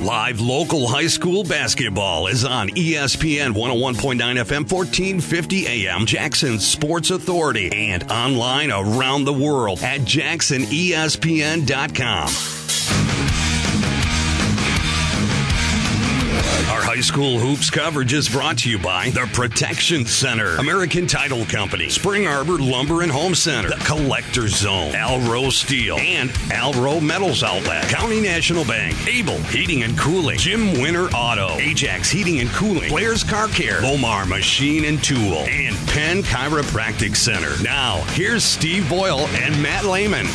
Live local high school basketball is on ESPN 101.9 FM, 1450 AM, Jackson Sports Authority, and online around the world at JacksonESPN.com. Our high school hoops coverage is brought to you by The Protection Center, American Title Company, Spring Arbor Lumber and Home Center, The Collector's Zone, Alro Steel, and Alro Metals Outlet, County National Bank, Able Heating and Cooling, Jim Winter Auto, Ajax Heating and Cooling, Blair's Car Care, Lomar Machine and Tool, and Penn Chiropractic Center. Now, here's Steve Boyle and Matt Lehman.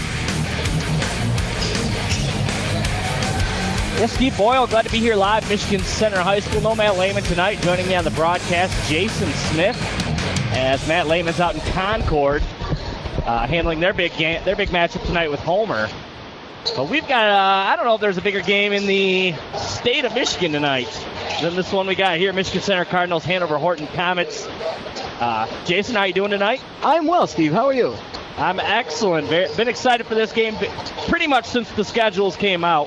Yes, Steve Boyle, glad to be here live, Michigan Center High School. No Matt Lehman tonight. Joining me on the broadcast, Jason Smith, as Matt Lehman's out in Concord, handling their big matchup tonight with Homer. But we've got, I don't know if there's a bigger game in the state of Michigan tonight than this one we got here. Michigan Center Cardinals, Hanover Horton Comets. Jason, how you doing tonight? I'm well, Steve. How are you? I'm excellent. Been excited for this game pretty much since the schedules came out.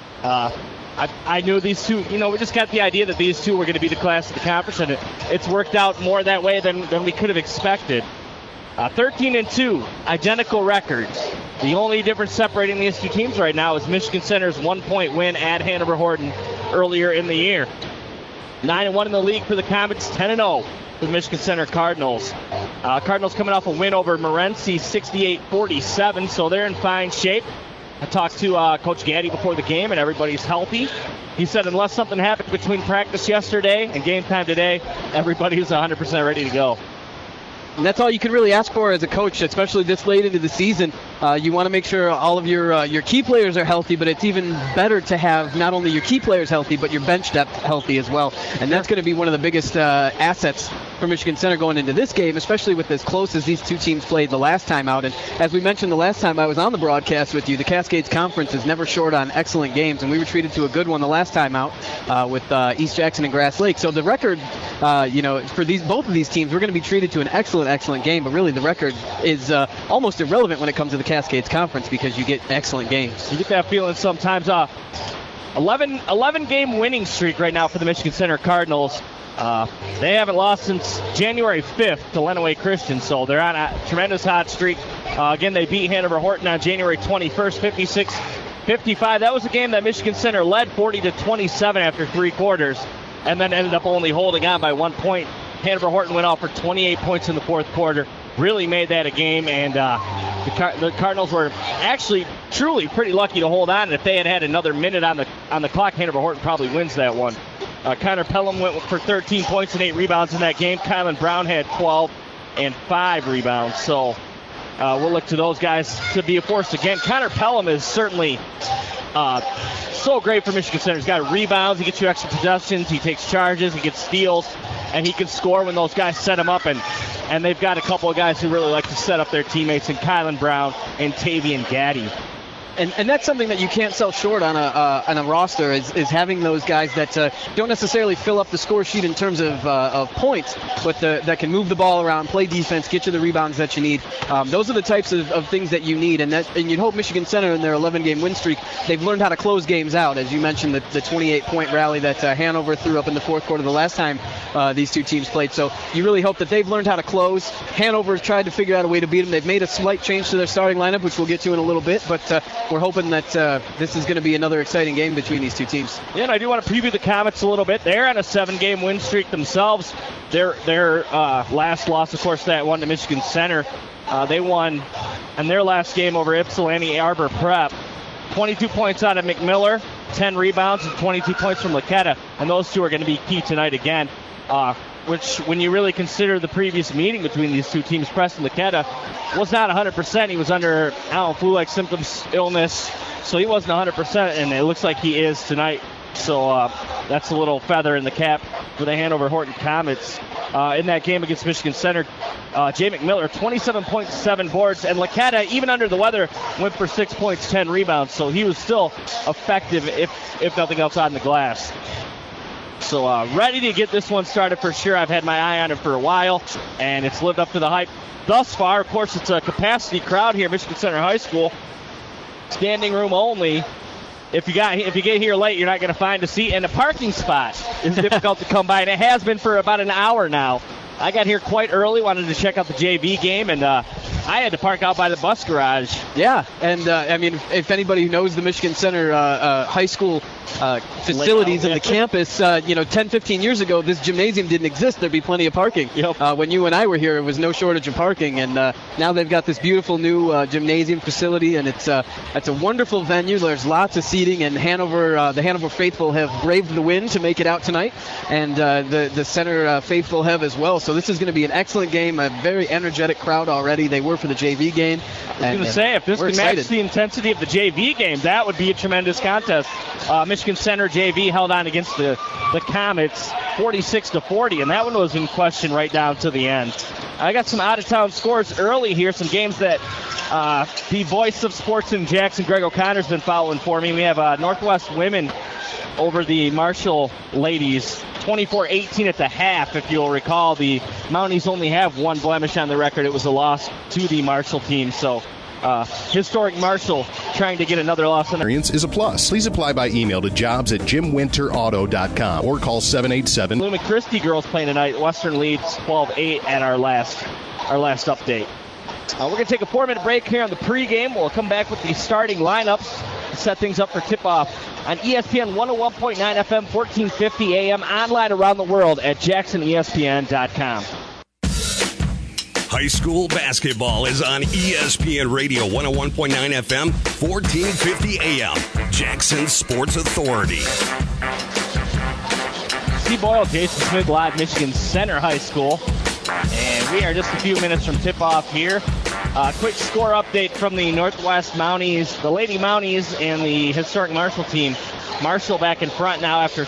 I knew these two, we just got the idea that these two were going to be the class of the conference, and it's worked out more that way than we could have expected. 13-2, identical records. The only difference separating these two teams right now is Michigan Center's 1-point win at Hanover Horton earlier in the year. 9-1 in the league for the Comets, 10-0 for the Michigan Center Cardinals. Cardinals coming off a win over Morenci, 68-47, so they're in fine shape. I talked to Coach Gaddy before the game, and everybody's healthy. He said unless something happened between practice yesterday and game time today, everybody's 100% ready to go. And that's all you can really ask for as a coach, especially this late into the season. You want to make sure all of your key players are healthy, but it's even better to have not only your key players healthy, but your bench depth healthy as well. And that's going to be one of the biggest assets for Michigan Center going into this game, especially with as close as these two teams played the last time out. And as we mentioned the last time I was on the broadcast with you, the Cascades Conference is never short on excellent games, and we were treated to a good one the last time out with East Jackson and Grass Lake. So the record, for both of these teams, we're going to be treated to an excellent game, but really the record is almost irrelevant when it comes to the Cascades Conference because you get excellent games. You get that feeling sometimes. 11-game winning streak right now for the Michigan Center Cardinals. They haven't lost since January 5th to Lenawee Christian, so they're on a tremendous hot streak. Again, they beat Hanover Horton on January 21st, 56-55. That was a game that Michigan Center led 40-27 after three quarters, and then ended up only holding on by 1 point. Hanover Horton went off for 28 points in the fourth quarter. Really made that a game, and the Cardinals were actually truly pretty lucky to hold on. And if they had had another minute on the clock, Hanover Horton probably wins that one. Connor Pelham went for 13 points and 8 rebounds in that game. Kylan Brown had 12 and 5 rebounds. So we'll look to those guys to be a force again. Connor Pelham is certainly so great for Michigan Center. He's got rebounds, he gets you extra possessions, he takes charges, he gets steals, and he can score when those guys set him up. And they've got a couple of guys who really like to set up their teammates in Kylan Brown and Tavian Gaddy. And that's something that you can't sell short on a roster is having those guys that don't necessarily fill up the score sheet in terms of points, but that can move the ball around, play defense, get you the rebounds that you need. Those are the types of things that you need, and you'd hope Michigan Center in their 11-game win streak, they've learned how to close games out. As you mentioned, the 28-point rally that Hanover threw up in the fourth quarter the last time these two teams played. So you really hope that they've learned how to close. Hanover has tried to figure out a way to beat them. They've made a slight change to their starting lineup, which we'll get to in a little bit, but we're hoping that this is going to be another exciting game between these two teams. Yeah, and I do want to preview the Comets a little bit. They're on a 7-game win streak themselves. Their last loss, of course, that one to Michigan Center. They won in their last game over Ypsilanti Arbor Prep. 22 points out of McMiller, 10 rebounds, and 22 points from Laketta. And those two are going to be key tonight again. Which, when you really consider the previous meeting between these two teams, Preston Laketta was not 100%. He was under flu-like symptoms, illness, so he wasn't 100%, and it looks like he is tonight. So that's a little feather in the cap for the Hanover Horton Comets. In that game against Michigan Center, Jay McMiller, 27.7 boards, and Laketta, even under the weather, went for 6 points, 10 rebounds, so he was still effective, if nothing else, on the glass. So ready to get this one started for sure. I've had my eye on it for a while, and it's lived up to the hype thus far. Of course, it's a capacity crowd here at Michigan Center High School. Standing room only. if you get here late, you're not going to find a seat, and a parking spot is difficult to come by, and it has been for about an hour now. I got here quite early, wanted to check out the JV game, and I had to park out by the bus garage. Yeah, and I mean, if anybody knows the Michigan Center high school facilities and the campus, 10, 15 years ago, this gymnasium didn't exist. There'd be plenty of parking. Yep. When you and I were here, it was no shortage of parking, and now they've got this beautiful new gymnasium facility, and it's a wonderful venue. There's lots of seating, and the Hanover faithful have braved the wind to make it out tonight, and the Center faithful have as well. So this is going to be an excellent game, a very energetic crowd already. They were for the JV game. I was going to say, if this can match the intensity of the JV game, that would be a tremendous contest. Michigan Center JV held on against the Comets 46-40, and that one was in question right down to the end. I got some out-of-town scores early here, some games that the voice of sports in Jackson, Greg O'Connor's been following for me. We have Northwest women over the Marshall ladies, 24-18 at the half. If you'll recall, the Mounties only have one blemish on the record. It was a loss to the Marshall team. So historic Marshall trying to get another loss. Experience is a plus. Please apply by email to jobs@jimwinterauto.com or call 787. Blooming Christie girls playing tonight. Western leads 12-8 at our last update. We're going to take a 4-minute break here on the pregame. We'll come back with the starting lineups to set things up for tip-off on ESPN 101.9 FM, 1450 AM, online around the world at jacksonespn.com. High school basketball is on ESPN Radio 101.9 FM, 1450 AM, Jackson Sports Authority. Steve Boyle, Jason Smith, live Michigan Center High School. And we are just a few minutes from tip-off here. Quick score update from the Northwest Mounties, the Lady Mounties, and the historic Marshall team. Marshall back in front now after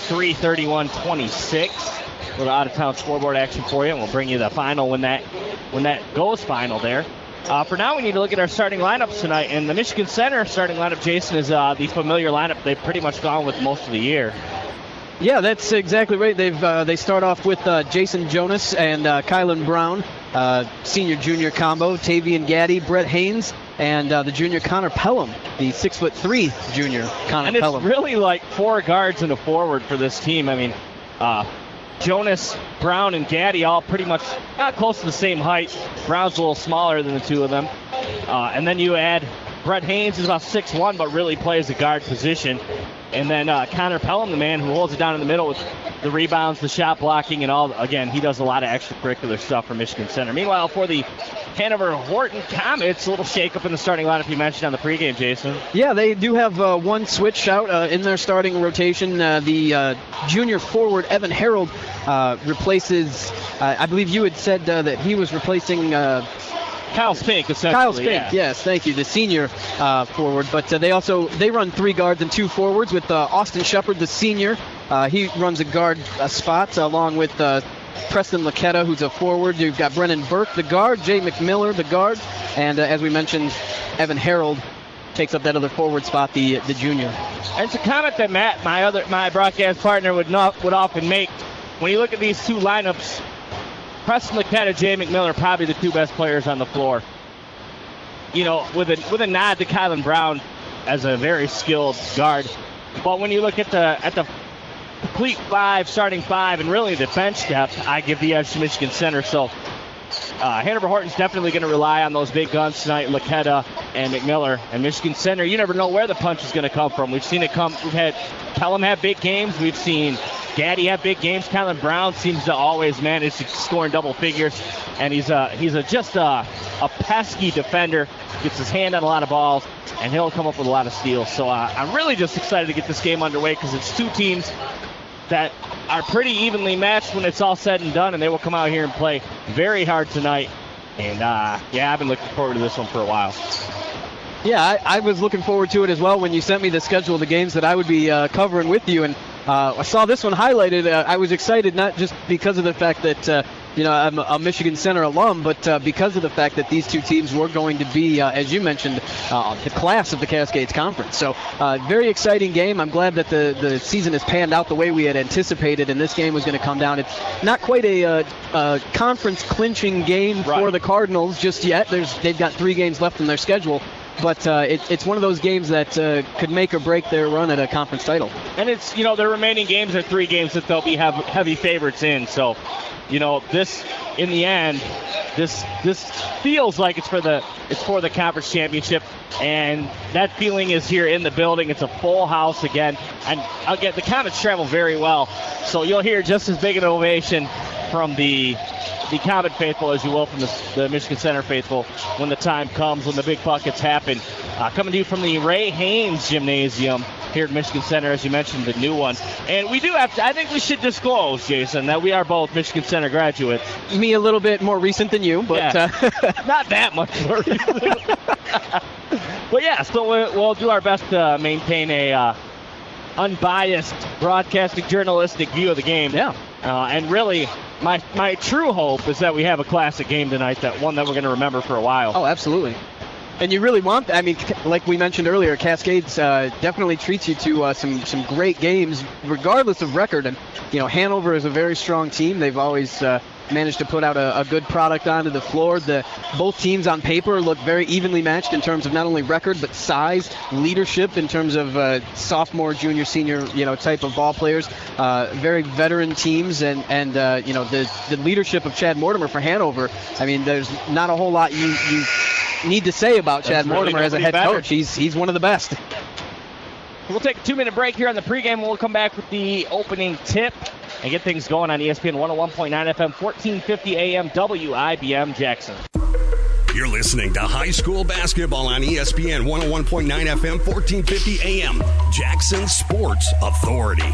3:31-26. A little out-of-town scoreboard action for you, and we'll bring you the final when that goes final there. For now, we need to look at our starting lineups tonight. And the Michigan Center starting lineup, Jason, is the familiar lineup they've pretty much gone with most of the year. Yeah, that's exactly right. They start off with Jason Jonas and Kylan Brown, senior-junior combo, Tavian Gaddy, Brett Haynes, and the junior Connor Pelham, the 6'3" junior Connor Pelham. And it's really like four guards and a forward for this team. I mean, Jonas, Brown, and Gaddy all pretty much not close to the same height. Brown's a little smaller than the two of them. And then you add Brett Haynes, is about 6'1", but really plays the guard position. And then Connor Pelham, the man who holds it down in the middle with the rebounds, the shot blocking, and all. Again, he does a lot of extracurricular stuff for Michigan Center. Meanwhile, for the Hanover Horton Comets, a little shakeup in the starting lineup you mentioned on the pregame, Jason. Yeah, they do have one switch out in their starting rotation. The junior forward, Evan Harold, replaces, I believe you had said that he was replacing Kyle Spink, essentially. Kyle Spink, yes, thank you, the senior forward. But they run three guards and two forwards with Austin Shepard, the senior. He runs a guard spot along with Preston Laquetta, who's a forward. You've got Brennan Burke, the guard, Jay McMiller, the guard, and as we mentioned, Evan Harold takes up that other forward spot, the junior. And it's a comment that Matt, my broadcast partner, would often make. When you look at these two lineups, Preston Laquetta, Jay McMiller, probably the two best players on the floor. You know, with a nod to Kylan Brown as a very skilled guard. But when you look at the complete starting five, and really the bench depth, I give the edge to Michigan Center. So Hanover Horton's definitely going to rely on those big guns tonight, Laquetta and McMiller. And Michigan Center, you never know where the punch is going to come from. We've seen it come. We've had Pelham have big games. We've seen Gaddy have big games. Kylan Brown seems to always manage to score in double figures, and he's just a pesky defender. Gets his hand on a lot of balls, and he'll come up with a lot of steals. So I'm really just excited to get this game underway because it's two teams that are pretty evenly matched when it's all said and done, and they will come out here and play very hard tonight. And I've been looking forward to this one for a while. Yeah, I was looking forward to it as well when you sent me the schedule of the games that I would be covering with you, and I saw this one highlighted. I was excited not just because of the fact that I'm a Michigan Center alum, but because of the fact that these two teams were going to be, as you mentioned, the class of the Cascades Conference. So very exciting game. I'm glad that the season has panned out the way we had anticipated, and this game was going to come down. It's not quite a conference clinching game for the Cardinals just yet. They've got 3 games left in their schedule. but it's one of those games that could make or break their run at a conference title. And it's, their remaining games are 3 games that they'll be heavy favorites in. So, this, in the end, this feels like it's for the conference championship, and that feeling is here in the building. It's a full house again, and again, the Comets travel very well, so you'll hear just as big an ovation from the Comet faithful as you will from the Michigan Center faithful when the time comes, when the big buckets happen. Coming to you from the Ray Haynes Gymnasium here at Michigan Center, as you mentioned, the new one. And we do have to, I think we should disclose, Jason, that we are both Michigan Center graduates. Me a little bit more recent than you, but yeah. Not that much more recent. But yeah, so we'll do our best to maintain a unbiased broadcasting journalistic view of the game. Yeah. And really, my true hope is that we have a classic game tonight, one that we're going to remember for a while. Oh, absolutely. And you really want, like we mentioned earlier, Cascades definitely treats you to some great games, regardless of record. And, Hanover is a very strong team. They've always managed to put out a good product onto the floor. Both teams on paper look very evenly matched in terms of not only record, but size, leadership in terms of sophomore, junior, senior, type of ball players. Very veteran teams, and the leadership of Chad Mortimer for Hanover. There's not a whole lot you need to say about Chad Mortimer as a head coach. He's one of the best. We'll take a 2-minute break here on the pregame, and we'll come back with the opening tip and get things going on ESPN 101.9 FM, 1450 AM, WIBM Jackson. You're listening to high school basketball on ESPN 101.9 FM, 1450 AM, Jackson Sports Authority.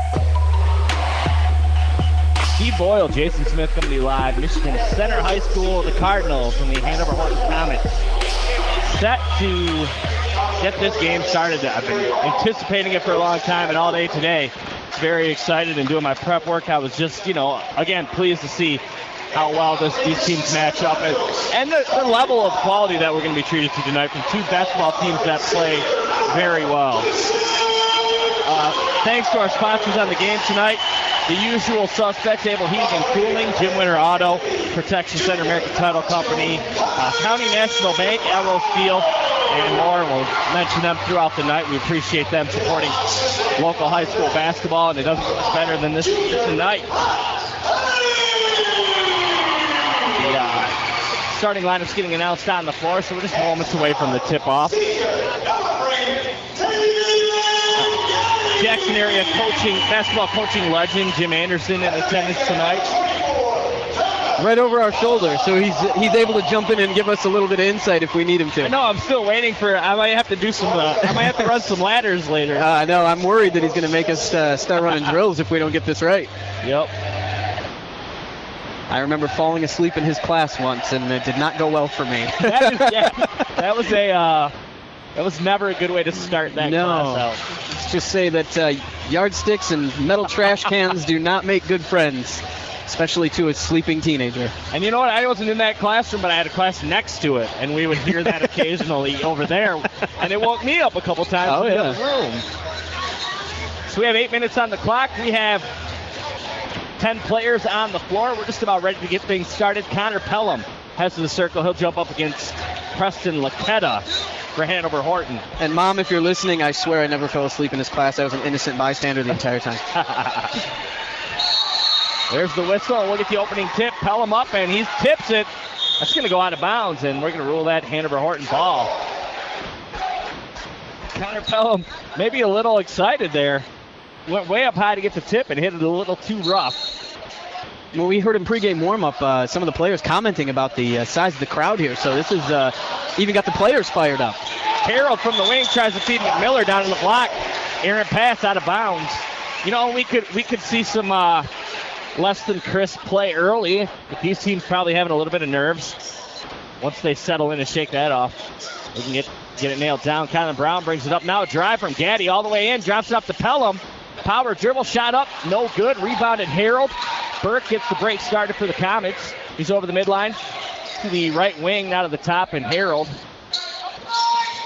Steve Boyle, Jason Smith coming to you live. Michigan Center High School, the Cardinals and the Hanover Horton Comets set to get this game started. I've been anticipating it for a long time, and all day today, very excited and doing my prep work. I was just, again, pleased to see how well these teams match up and the level of quality that we're going to be treated to tonight from 2 basketball teams that play very well. Thanks to our sponsors on the game tonight. The usual suspects: Able Heating and Cooling, Jim Winter Auto, Protection Center, American Title Company, County National Bank, Arrow Steel, and more. We'll mention them throughout the night. We appreciate them supporting local high school basketball, and it doesn't get better than this tonight. The starting lineup's getting announced on the floor, so we're just moments away from the tip-off. Jackson area basketball coaching legend Jim Anderson in attendance tonight. Right over our shoulder, so he's able to jump in and give us a little bit of insight if we need him to. No, I'm still waiting for. I might have to do some. I might have to run some ladders later. I know. I'm worried that he's going to make us start running drills if we don't get this right. Yep. I remember falling asleep in his class once, and it did not go well for me. That was never a good way to start that class out. Let's just say that yardsticks and metal trash cans do not make good friends, especially to a sleeping teenager. And you know what? I wasn't in that classroom, but I had a class next to it, and we would hear that occasionally over there. And it woke me up a couple times in the other room. So we have 8 minutes on the clock. We have 10 players on the floor. We're just about ready to get things started. Connor Pelham heads to the circle. He'll jump up against Preston Laketta for Hanover Horton. And Mom, if you're listening, I swear I never fell asleep in this class. I was an innocent bystander the entire time. There's the whistle, and we'll get the opening tip. Pelham up, and he tips it. That's going to go out of bounds, and we're going to rule that Hanover Horton ball. Connor Pelham maybe a little excited there. Went way up high to get the tip and hit it a little too rough. Well, we heard in pregame warm-up some of the players commenting about the size of the crowd here, so this is even got the players fired up. Harold from the wing tries to feed McMiller down in the block. Errant pass out of bounds. We could see some less than crisp play early, but these teams probably having a little bit of nerves. Once they settle in and shake that off, they can get it nailed down. Kylan Brown brings it up. Now a drive from Gaddy all the way in, drops it up to Pelham. Power dribble shot up, no good. Rebounded Harold. Burke gets the break started for the Comets. He's over the midline to the right wing, out of the top, and Harold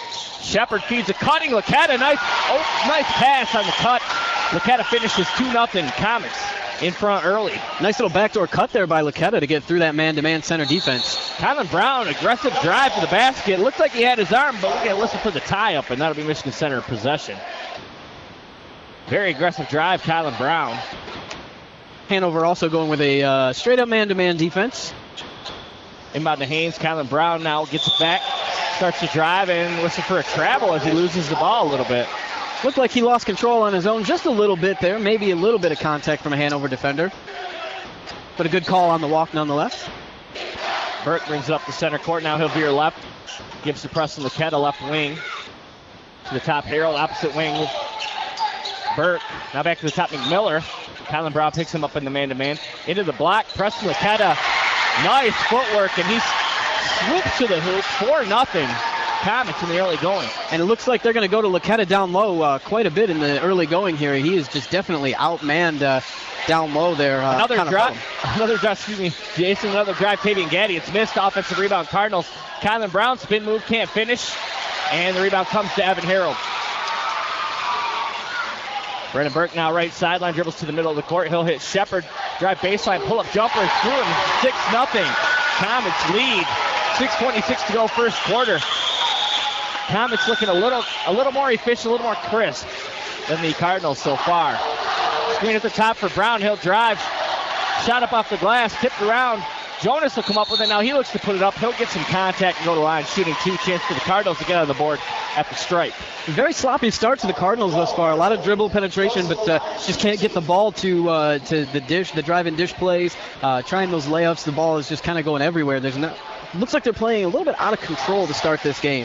Shepard feeds a cutting Licata. Nice pass on the cut. Licata finishes 2-0 Comets in front early. Nice little backdoor cut there by Licata to get through that man-to-man center defense. Kylan Brown, aggressive drive to the basket. Looks like he had his arm, but we're going to listen for the tie-up, and that'll be Michigan Center in possession. Very aggressive drive, Kylan Brown. Hanover also going with a straight-up man-to-man defense. Inbound to Haynes. Kylan Brown now gets it back. Starts to drive and listen for a travel as he loses the ball a little bit. Looked like he lost control on his own just a little bit there. Maybe a little bit of contact from a Hanover defender. But a good call on the walk nonetheless. Burke brings it up the center court. Now he'll veer left. Gives to Preston Licata, left wing. To the top, Harold, opposite wing. Burke. Now back to the top, McMiller. Kylan Brown picks him up in the man-to-man. Into the block. Preston Licata. Nice footwork, and he swoops to the hoop. 4-0. Comets in the early going. And it looks like they're going to go to Licata down low quite a bit in the early going here. He is just definitely outmanned down low there. Another drive, Jason, another drive, Tavian Gaddy. It's missed. Offensive rebound, Cardinals. Kylan Brown, spin move, can't finish. And the rebound comes to Evan Harold. Brendan Burke now right sideline, dribbles to the middle of the court. He'll hit Shepard. Drive baseline, pull-up jumper is through him. 6-0. Comets lead. 6:26 to go first quarter. Comets looking a little more efficient, a little more crisp than the Cardinals so far. Screen at the top for Brown. He'll drive. Shot up off the glass, tipped around. Jonas will come up with it. Now he looks to put it up. He'll get some contact and go to the line. Shooting 2, chance for the Cardinals to get on the board at the stripe. Very sloppy start to the Cardinals thus far. A lot of dribble penetration, but just can't get the ball to the dish, the drive and dish plays. Trying those layups, the ball is just kind of going everywhere. Looks like they're playing a little bit out of control to start this game.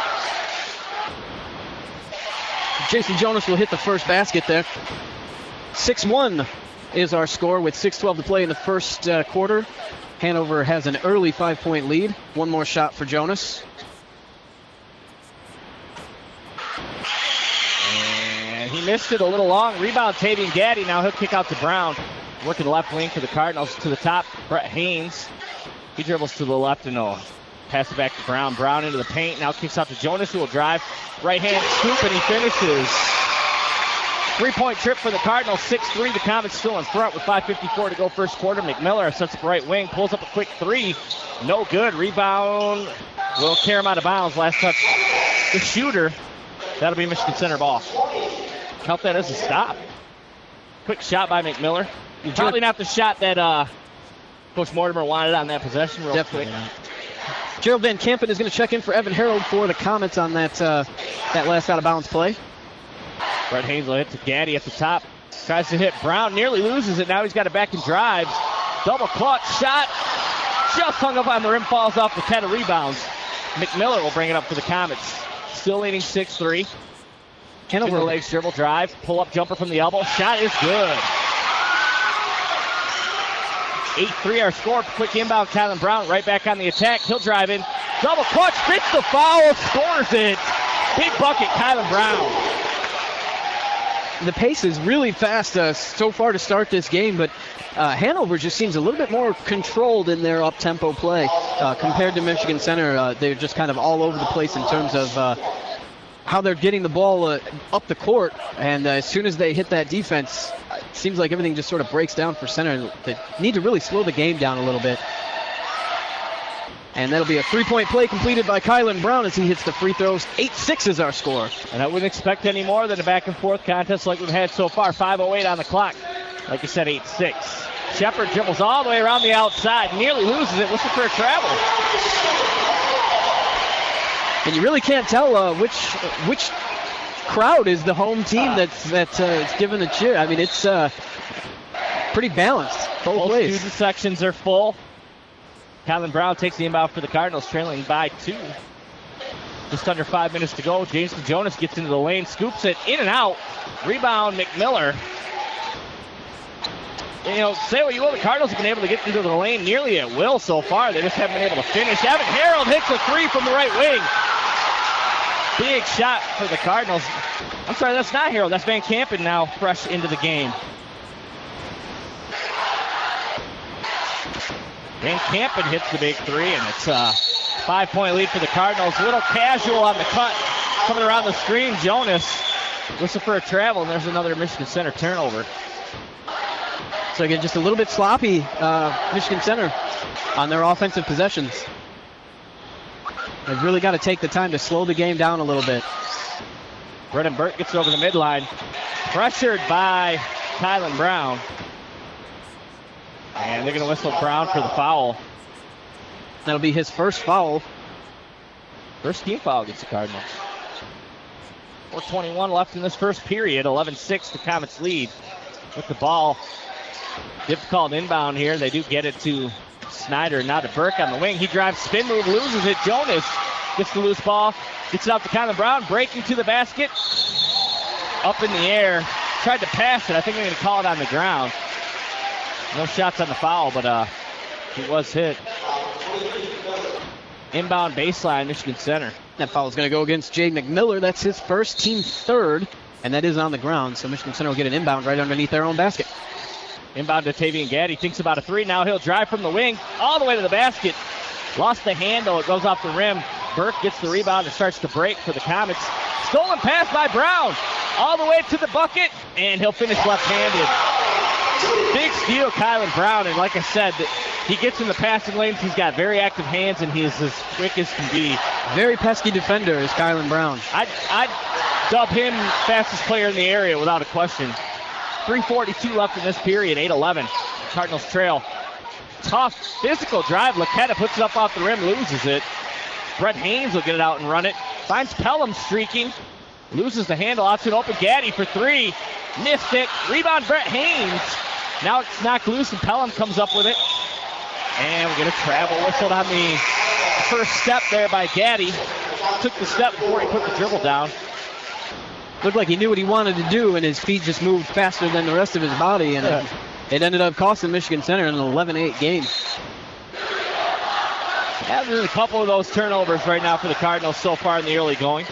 Jason Jonas will hit the first basket there. 6-1 is our score with 6:12 to play in the first quarter. Hanover has an early 5-point lead. One more shot for Jonas. And he missed it a little long. Rebound, Tavian Gaddy. Now he'll kick out to Brown. Working the left wing for the Cardinals. To the top, Brett Haynes. He dribbles to the left and pass it back to Brown. Brown into the paint. Now kicks out to Jonas, who will drive. Right hand scoop, and he finishes. 3-point trip for the Cardinals. 6-3. The Comets still in front with 5:54 to go first quarter. McMiller sets up right wing. Pulls up a quick three. No good. Rebound will carry him out of bounds. Last touch. The shooter. That'll be Michigan Center ball. Count that as a stop. Quick shot by McMiller. Probably not the shot that Coach Mortimer wanted on that possession. Definitely not. Gerald Van Kampen is going to check in for Evan Harold for the Comets on that last out-of-bounds play. Brett Haynes will hit to Gaddy at the top. Tries to hit Brown. Nearly loses it. Now he's got it back and drives. Double clutch shot. Just hung up on the rim. Falls off the 10 rebounds. McMiller will bring it up for the Comets. Still leading 6-3. Hanover the legs, dribble drive. Pull-up jumper from the elbow. Shot is good. 8-3 our score. Quick inbound. Kylan Brown right back on the attack. He'll drive in. Double clutch. Fits the foul. Scores it. Big bucket, Kylan Brown. The pace is really fast so far to start this game, but Hanover just seems a little bit more controlled in their up-tempo play compared to Michigan Center. They're just kind of all over the place in terms of how they're getting the ball up the court, and as soon as they hit that defense, it seems like everything just sort of breaks down for Center. They need to really slow the game down a little bit. And that'll be a 3-point play completed by Kylan Brown as he hits the free throws. 8-6 is our score. And I wouldn't expect any more than a back-and-forth contest like we've had so far. 5:08 on the clock. Like you said, 8-6. Shepard dribbles all the way around the outside. Nearly loses it. Looking for a travel. And you really can't tell which crowd is the home team that's given a cheer. I mean, it's pretty balanced both ways. Student sections are full. Kylan Brown takes the inbound for the Cardinals, trailing by 2. Just under 5 minutes to go. Jameson Jonas gets into the lane, scoops it in and out. Rebound, McMiller. Say what you will, the Cardinals have been able to get into the lane nearly at will so far. They just haven't been able to finish. Evan Harold hits a three from the right wing. Big shot for the Cardinals. I'm sorry, that's not Harold. That's Van Kampen now fresh into the game. Van Kampen hits the big three, and it's a 5-point lead for the Cardinals. A little casual on the cut Coming around the screen, Jonas. Whistle for a travel, and there's another Michigan Center turnover. So again, just a little bit sloppy, Michigan Center on their offensive possessions. They've really got to take the time to slow the game down a little bit. Brennan Burke gets it over the midline. Pressured by Kylan Brown. And they're going to whistle Brown for the foul. That'll be his first foul. First team foul against the Cardinals. 4:21 left in this first period. 11-6 the Comets lead with the ball. Difficult inbound here. They do get it to Snyder, now to Burke on the wing. He drives, spin move, loses it. Jonas gets the loose ball, gets it out to Kylan Brown, breaking to the basket. Up in the air. Tried to pass it. I think they're going to call it on the ground. No shots on the foul, but he was hit. Inbound baseline, Michigan Center. That foul is going to go against Jay McMiller. That's his first, team third, and that is on the ground. So Michigan Center will get an inbound right underneath their own basket. Inbound to Tavian Gaddy. Thinks about a three. Now he'll drive from the wing all the way to the basket. Lost the handle. It goes off the rim. Burke gets the rebound and starts to break for the Comets. Stolen pass by Brown. All the way to the bucket, and he'll finish left-handed. Big steal, Kylan Brown, and like I said, he gets in the passing lanes. He's got very active hands, and he is as quick as can be. Very pesky defender is Kylan Brown. I'd dub him fastest player in the area without a question. 3:42 left in this period, 8-11. Cardinals trail. Tough physical drive. Laketta puts it up off the rim, loses it. Brett Haynes will get it out and run it. Finds Pelham streaking. Loses the handle out to an open Gaddy for three. Missed it. Rebound Brett Haynes. Now it's knocked loose and Pelham comes up with it. And we're going to travel whistled on the first step there by Gaddy. Took the step before he put the dribble down. Looked like he knew what he wanted to do, and his feet just moved faster than the rest of his body, and it ended up costing Michigan Center an 11-8 game. Yeah, there's a couple of those turnovers right now for the Cardinals so far in the early going.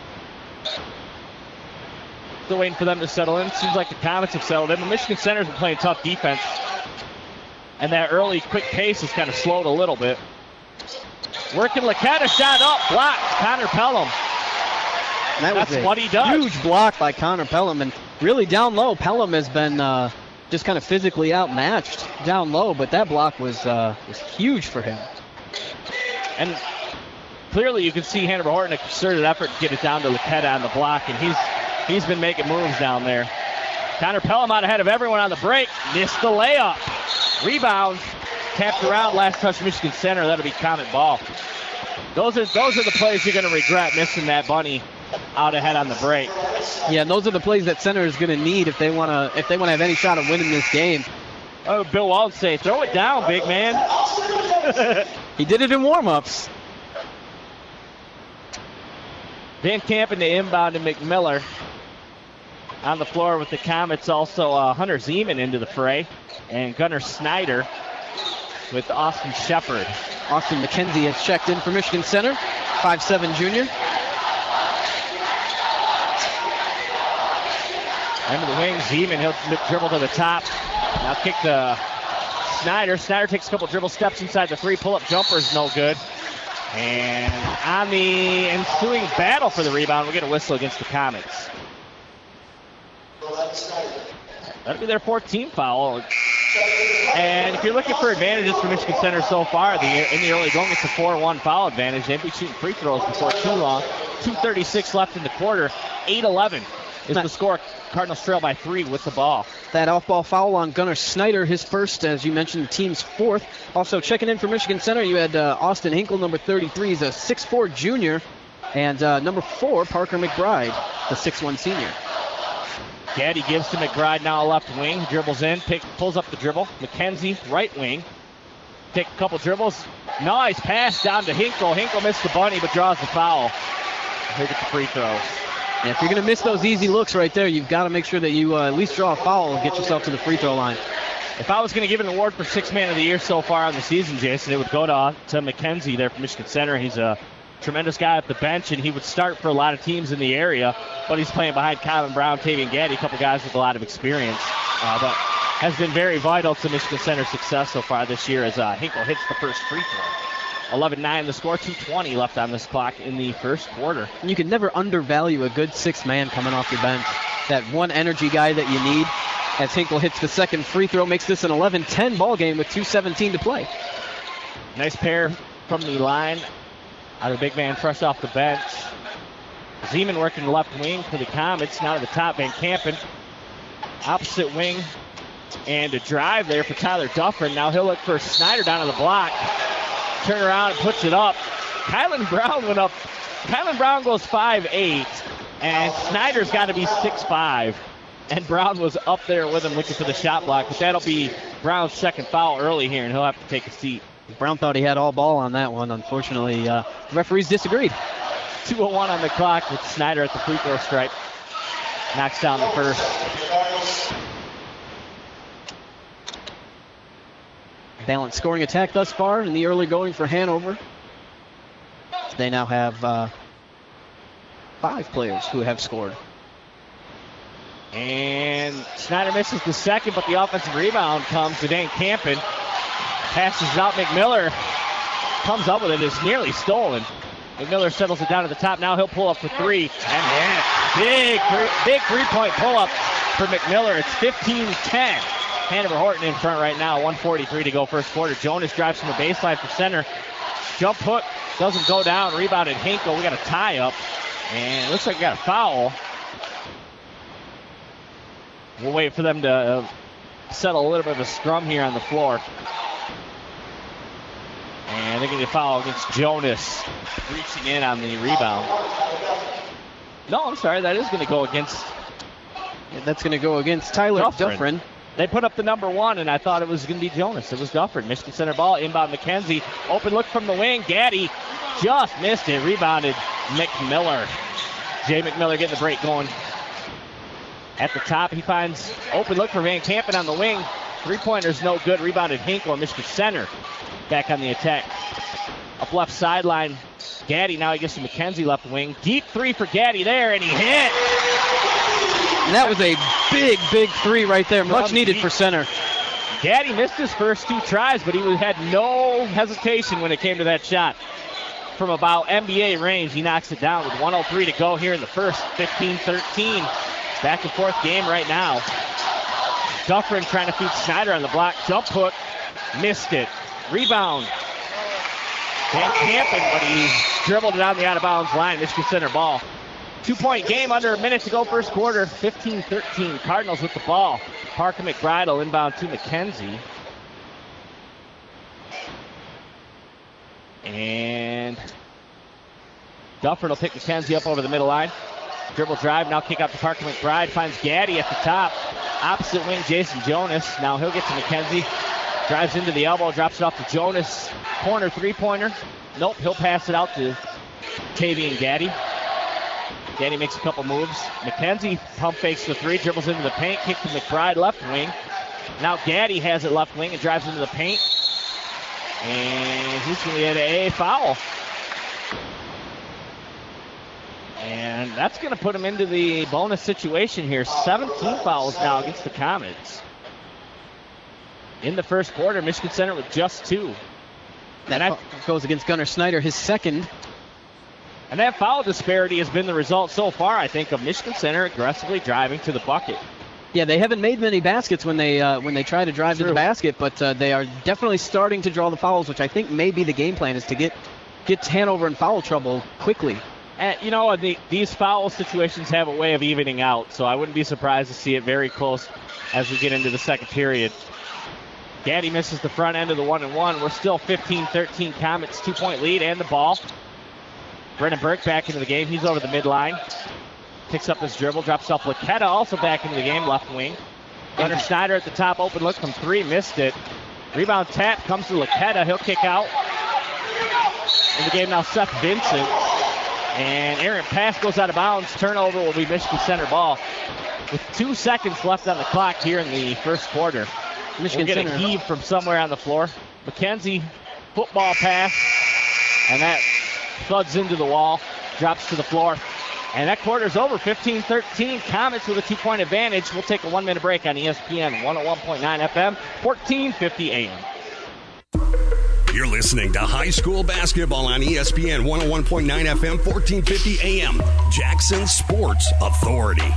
Still waiting for them to settle in. Seems like the Comets have settled in. But Michigan Center's been playing tough defense. And that early quick pace has kind of slowed a little bit. Working Laketta, shot up, blocked. Connor Pelham. That's what he does. Huge block by Connor Pelham. And really down low, Pelham has been just kind of physically outmatched down low. But that block was huge for him. And clearly you can see Hanover Horton a concerted effort to get it down to Laketta on the block. And he's been making moves down there. Connor Pelham out ahead of everyone on the break. Missed the layup. Rebound. Tapped around. Last touch Michigan Center. That'll be Comet ball. Those are the plays you're going to regret, missing that bunny out ahead on the break. Yeah, and those are the plays that Center is going to need if they want to have any shot of winning this game. Oh, Bill Walton say, throw it down, big man. He did it in warm-ups. Van Campen to inbound to McMiller. On the floor with the Comets, also Hunter Zeman into the fray. And Gunnar Snyder with Austin Shepard. Austin McKenzie has checked in for Michigan Center. 5'7" junior. Under the wing, Zeman, he'll dribble to the top. Now kick to Snyder. Snyder takes a couple dribble steps inside the three. Pull-up jumper is no good. And on the ensuing battle for the rebound, we'll get a whistle against the Comets. That'll be their fourth team foul. And if you're looking for advantages for Michigan Center so far in the early going, it's a 4-1 foul advantage. They'll be shooting free throws before too long. 2:36 left in the quarter. 8-11 is the score. Cardinals trail by 3 with the ball. That off-ball foul on Gunnar Snyder, his first, as you mentioned, the team's fourth. Also checking in for Michigan Center, you had Austin Hinkle, number 33. He's a 6'4 junior. And number 4, Parker McBride, the 6'1 senior. Gaddy gives to McBride, now a left wing. Dribbles in, pulls up the dribble. McKenzie, right wing. Take a couple dribbles. Nice pass down to Hinkle. Hinkle missed the bunny, but draws the foul. He'll get the free throws. And if you're going to miss those easy looks right there, you've got to make sure that you at least draw a foul and get yourself to the free throw line. If I was going to give an award for Sixth Man of the Year so far on the season, Jason, it would go to McKenzie there from Michigan Center. He's a tremendous guy at the bench, and he would start for a lot of teams in the area, but he's playing behind Kylan Brown, Tavian Gaddy, a couple guys with a lot of experience, but has been very vital to Michigan Center's success so far this year as Hinkle hits the first free throw. 11-9 the score, 2:20 left on this clock in the first quarter. And you can never undervalue a good sixth man coming off your bench. That one energy guy that you need. As Hinkle hits the second free throw, makes this an 11-10 ball game with 2:17 to play. Nice pair from the line. Out of big man fresh off the bench. Zeman working the left wing for the Comets. Now to the top, Van Kampen. Opposite wing. And a drive there for Tyler Dufferin. Now he'll look for Snyder down on the block. Turn around and puts it up. Kylan Brown went up. Kylan Brown goes 5'8", and Snyder's got to be 6'5", and Brown was up there with him looking for the shot block, but that'll be Brown's second foul early here, and he'll have to take a seat. Brown thought he had all ball on that one. Unfortunately, the referees disagreed. 2:01 on the clock with Snyder at the free throw stripe. Knocks down the first. Balanced scoring attack thus far in the early going for Hanover. They now have 5 players who have scored. And Snyder misses the second, but the offensive rebound comes to Van Kampen. Passes it out. McMiller comes up with it. It's nearly stolen. McMiller settles it down to the top. Now he'll pull up for 3. And big 3-point pull-up for McMiller. It's 15-10. Hanover Horton in front right now. 1:43 to go first quarter. Jonas drives from the baseline for center. Jump hook doesn't go down. Rebounded Hinkle. We got a tie-up. And it looks like we got a foul. We'll wait for them to settle a little bit of a scrum here on the floor. And they're going to foul against Jonas, reaching in on the rebound. No, I'm sorry. That is going to go against... That's going to go against Tyler Dufferin. They put up the number 1, and I thought it was going to be Jonas. It was Dufferin. Michigan Center ball, inbound McKenzie. Open look from the wing. Gaddy just missed it. Rebounded McMiller. Jay McMiller getting the break going. At the top, he finds open look for Van Kampen on the wing. 3-pointer's no good. Rebounded Hinkle, and Michigan Center back on the attack. Up left sideline, Gaddy. Now he gets to McKenzie left wing. Deep 3 for Gaddy there, and he hit. And that was a big 3 right there. Much needed for center. Gaddy missed his first 2 tries, but he had no hesitation when it came to that shot. From about NBA range, he knocks it down with 1:03 to go here in the first. 15-13. Back and forth game right now. Dufferin trying to feed Snyder on the block. Jump hook. Missed it. Rebound. Van Kampen, but he dribbled it on the out-of-bounds line. Michigan Center ball. 2-point game, under a minute to go first quarter. 15-13. Cardinals with the ball. Parker McBride will inbound to McKenzie. And Dufferin will pick McKenzie up over the middle line. Dribble drive, now kick out to Parker McBride. Finds Gaddy at the top. Opposite wing, Jason Jonas. Now he'll get to McKenzie. Drives into the elbow, drops it off to Jonas. Corner 3-pointer. Nope, he'll pass it out to Tavian Gaddy. Gaddy makes a couple moves. McKenzie pump fakes the 3, dribbles into the paint, kick to McBride left wing. Now Gaddy has it left wing and drives into the paint. And he's going to get a foul. And that's going to put him into the bonus situation here. 17 fouls now against the Comets. In the first quarter, Michigan Center with just 2. That goes against Gunnar Snyder, his second. And that foul disparity has been the result so far, I think, of Michigan Center aggressively driving to the bucket. Yeah, they haven't made many baskets when they try to drive to the basket, but they are definitely starting to draw the fouls, which I think may be the game plan, is to get Hanover in foul trouble quickly. And, you know, these foul situations have a way of evening out, so I wouldn't be surprised to see it very close as we get into the second period. Gaddy misses the front end of the 1-and-1. We're still 15-13 Comets, 2-point lead and the ball. Brennan Burke back into the game. He's over the midline. Picks up his dribble, drops off Laketta, also back into the game, left wing. Gunnar Snyder at the top, open look from 3, missed it. Rebound tap comes to Laketta. He'll kick out. In the game now, Seth Vincent. And errant pass goes out of bounds. Turnover will be Michigan Center ball. With 2 seconds left on the clock here in the first quarter. Michigan Center a heave from somewhere on the floor. McKenzie, football pass. And that thuds into the wall, drops to the floor. And that quarter's over, 15-13. Comets with a 2-point advantage. We'll take a 1-minute break on ESPN 101.9 FM, 1450 AM. You're listening to high school basketball on ESPN 101.9 FM, 1450 AM. Jackson Sports Authority.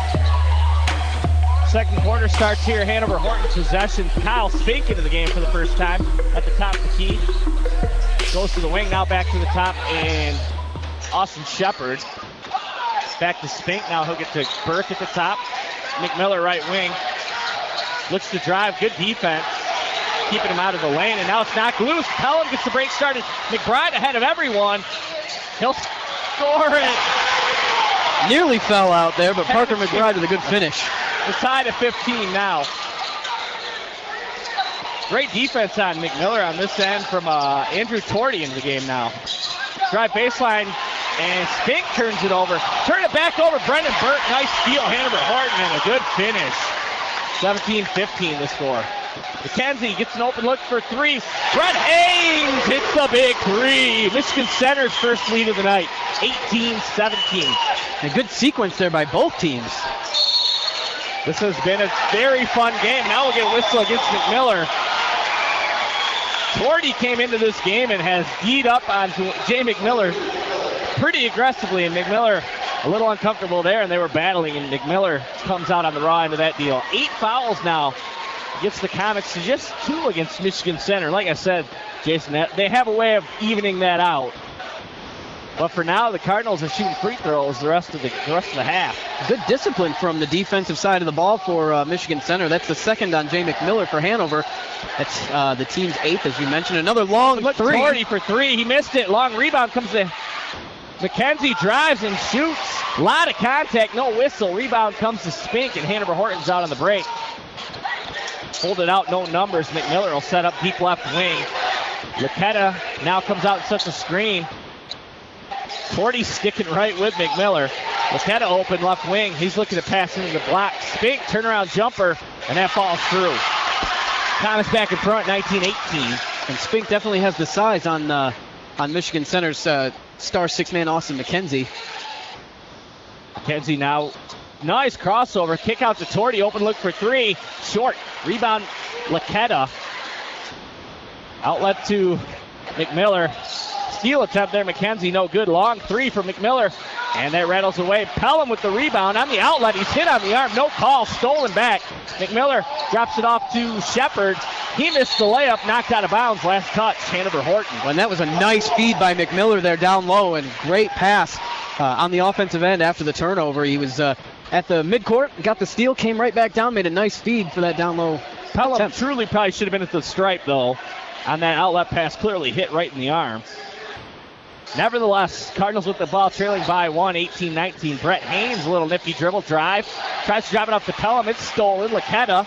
Second quarter starts here. Hanover Horton possession. Kyle Spink into the game for the first time at the top of the key. Goes to the wing, now back to the top, and Austin Shepard. Back to Spink. Now he'll get to Burke at the top. McMillan right wing. Looks to drive. Good defense. Keeping him out of the lane. And now it's knocked loose. Pelham gets the break started. McBride ahead of everyone. He'll score it. Nearly fell out there, but Parker McBride with a good finish. It's tied at 15 now. Great defense on McMillan on this end from Andrew Torty in the game now. Drive baseline, and Spink turns it over. Turn it back over. Brendan Burke, nice steal. Hanover Horton, and a good finish. 17-15 the score. McKenzie gets an open look for three. Brett Haynes hits the big three. Michigan Center's first lead of the night, 18-17. A good sequence there by both teams. This has been a very fun game. Now we'll get a whistle against McMillan. Torty came into this game and has D'd up on Jay McMillan pretty aggressively, and McMillan a little uncomfortable there, and they were battling, and McMillan comes out on the raw end of that deal. 8 fouls now against the Comets to just 2 against Michigan Center. Like I said, Jason, they have a way of evening that out. But for now, the Cardinals are shooting free throws the rest of the half. Good discipline from the defensive side of the ball for Michigan Center. That's the second on Jay McMillan for Hanover. That's the team's 8th, as you mentioned. Another long three. 40 for 3. He missed it. Long rebound comes to McKenzie, drives and shoots. A lot of contact, no whistle. Rebound comes to Spink, and Hanover Horton's out on the break. Hold it out, no numbers. McMillan will set up deep left wing. Laquetta now comes out and sets a screen. Torty sticking right with McMillan. Laquetta open left wing. He's looking to pass into the block. Spink, turnaround jumper, and that falls through. Thomas back in front, 19-18. And Spink definitely has the size on Michigan Center's star 6-man Austin McKenzie. McKenzie now, nice crossover. Kick out to Torty, open look for 3. Short, rebound Laquetta. Outlet to McMillan. Steal attempt there, McKenzie, no good. Long 3 for McMillan, and that rattles away. Pelham with the rebound on the outlet. He's hit on the arm, no call, stolen back. McMillan drops it off to Shepard. He missed the layup, knocked out of bounds. Last touch, Hanover Horton. And that was a nice feed by McMillan there down low, and great pass on the offensive end after the turnover. He was at the midcourt, got the steal, came right back down, made a nice feed for that down low. Pelham truly probably should have been at the stripe, though, on that outlet pass. Clearly hit right in the arm. Nevertheless, Cardinals with the ball, trailing by 1, 18-19. Brett Haynes, a little nifty dribble drive. Tries to drive it off to Pelham. It's stolen. Laquetta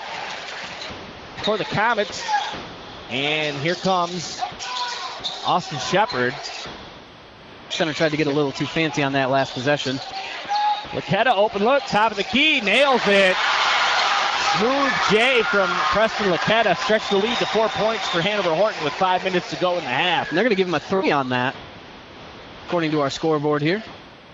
for the Comets. And here comes Austin Shepard. Center tried to get a little too fancy on that last possession. Laquetta, open look, top of the key, nails it. Smooth J from Preston Laquetta. Stretched the lead to 4 points for Hanover Horton with 5 minutes to go in the half. And they're going to give him a 3 on that, according to our scoreboard here.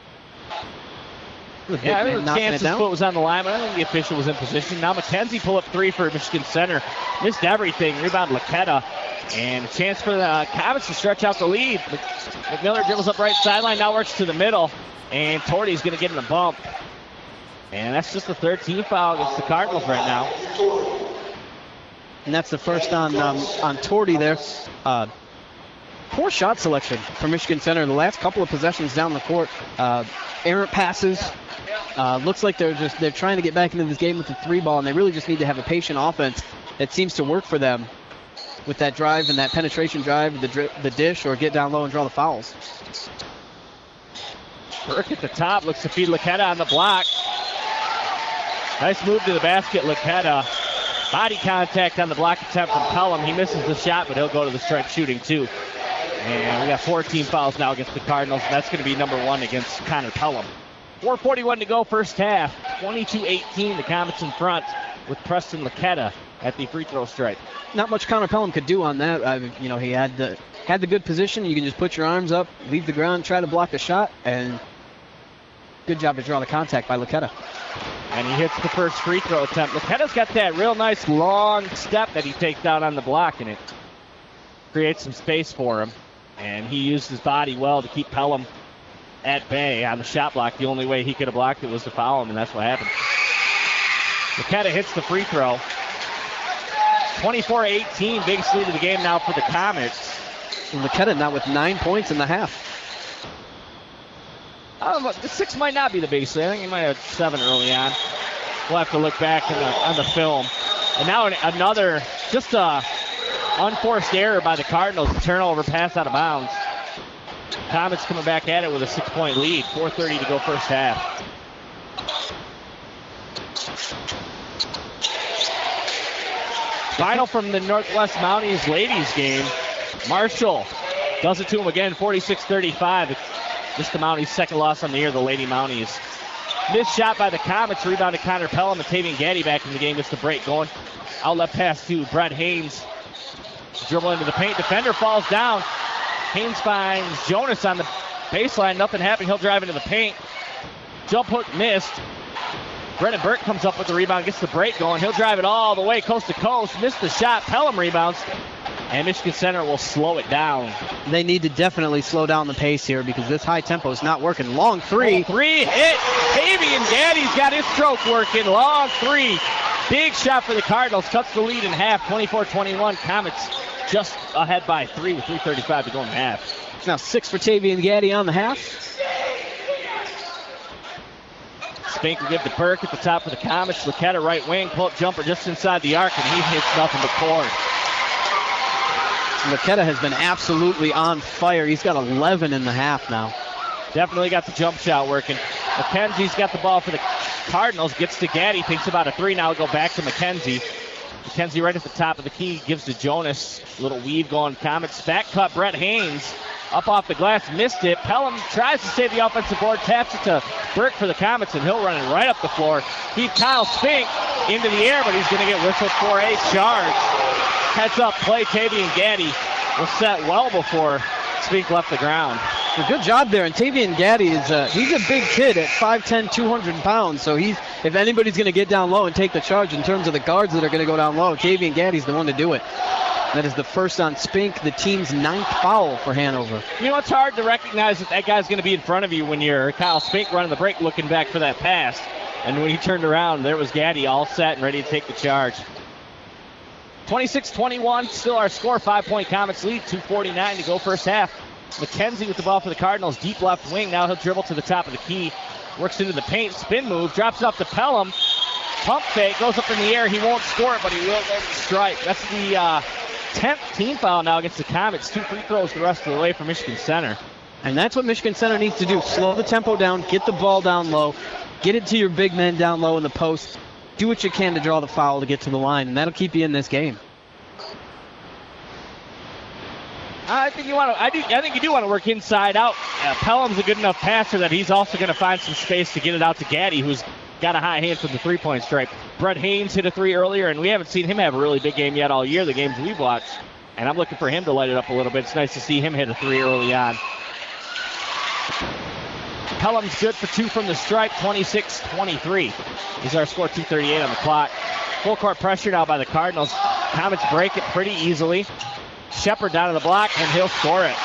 Yeah, there was chances foot was on the line, but I don't think the official was in position. Now McKenzie pull up 3 for Michigan Center. Missed everything. Rebound Laquetta. And a chance for the Comets to stretch out the lead. McMillan dribbles up right sideline, now works to the middle. And Torty's going to get in the bump. And that's just the 13th foul against the Cardinals right now. And that's the first on Torty there. Poor shot selection for Michigan Center. The last couple of possessions down the court, errant passes. Looks like they're trying to get back into this game with the 3 ball, and they really just need to have a patient offense that seems to work for them with that drive and that penetration drive, the dish, or get down low and draw the fouls. Burke at the top, looks to feed Laquetta on the block. Nice move to the basket, Laquetta. Body contact on the block attempt from Pelham. He misses the shot, but he'll go to the stripe shooting too. And we got 14 fouls now against the Cardinals. That's going to be number 1 against Connor Pelham. 4:41 to go first half. 22-18, the Comets in front with Preston Laquetta at the free throw stripe. Not much Connor Pelham could do on that. He had the good position. You can just put your arms up, leave the ground, try to block the shot, and good job to draw the contact by Laquetta. And he hits the first free throw attempt. Laquetta's got that real nice long step that he takes out on the block in it. create some space for him, and he used his body well to keep Pelham at bay on the shot block. The only way he could have blocked it was to foul him, and that's what happened. Laketta hits the free throw. 24-18, biggest lead of the game now for the Comets. And Laketta now with 9 points in the half. The 6 might not be the biggest lead. I think he might have 7 early on. We'll have to look back on the film. And now another, just a unforced error by the Cardinals. Turnover, pass out of bounds. Comets coming back at it with a 6-point lead. 4:30 to go first half. Final from the Northwest Mounties ladies game. Marshall does it to him again, 46-35. Just the Mounties' second loss on the year, the Lady Mounties. Missed shot by the Comets, rebounded Connor Pelham, and Tavian Gaddy back in the game. Gets the break going. Out left pass to Brett Haynes. Dribble into the paint. Defender falls down. Haynes finds Jonas on the baseline. Nothing happening. He'll drive into the paint. Jump hook missed. Brennan Burke comes up with the rebound, gets the break going. He'll drive it all the way coast to coast. Missed the shot. Pelham rebounds. And Michigan Center will slow it down. They need to definitely slow down the pace here because this high tempo is not working. Long three. Three hit. Tavian Gaddy's got his stroke working. Long three. Big shot for the Cardinals. Cuts the lead in half. 24-21. Comets just ahead by 3 with 3:35 to go in half. It's now 6 for Tavian Gaddy on the half. Spink will give to Burke at the top of the Comets. Laketta right wing. Pull-up jumper just inside the arc, and he hits nothing but cord. Laketta has been absolutely on fire. He's got 11 in the half now. Definitely got the jump shot working. McKenzie's got the ball for the Cardinals. Gets to Gaddy. Thinks about a 3. Now he'll go back to McKenzie. McKenzie right at the top of the key. Gives to Jonas. Little weave going. Comets back cut. Brett Haynes up off the glass. Missed it. Pelham tries to save the offensive board. Taps it to Burke for the Comets, and he'll run it right up the floor. He's Kyle Spink into the air, but he's going to get whistled for a charge. Heads up play. Tavian Gaddy was set well before Spink left the ground. A good job there. And Tavian Gaddy is he's a big kid at 5'10", 200 pounds. So if anybody's going to get down low and take the charge in terms of the guards that are going to go down low, Tavian Gaddy's the one to do it. That is the first on Spink, the team's 9th foul for Hanover. You know, it's hard to recognize that guy's going to be in front of you when you're Kyle Spink running the break looking back for that pass. And when he turned around, there was Gaddy all set and ready to take the charge. 26-21, still our score. 5-point Comets lead, 2:49 to go first half. McKenzie with the ball for the Cardinals, deep left wing. Now he'll dribble to the top of the key. Works into the paint, spin move, drops it up to Pelham. Pump fake, goes up in the air. He won't score it, but he will go to the stripe. That's the 10th team foul now against the Comets. 2 free throws the rest of the way for Michigan Center. And that's what Michigan Center needs to do. Slow the tempo down, get the ball down low, get it to your big men down low in the post. Do what you can to draw the foul to get to the line, and that'll keep you in this game. I think you do want to work inside out. Pelham's a good enough passer that he's also going to find some space to get it out to Gaddy, who's got a high hand from the 3-point stripe. Brett Haynes hit a 3 earlier, and we haven't seen him have a really big game yet all year, the games we've watched. And I'm looking for him to light it up a little bit. It's nice to see him hit a 3 early on. Pelham's good for 2 from the stripe, 26-23. Is our score, 2:38 on the clock. Full court pressure now by the Cardinals. Comets break it pretty easily. Shepard down to the block, and he'll score it.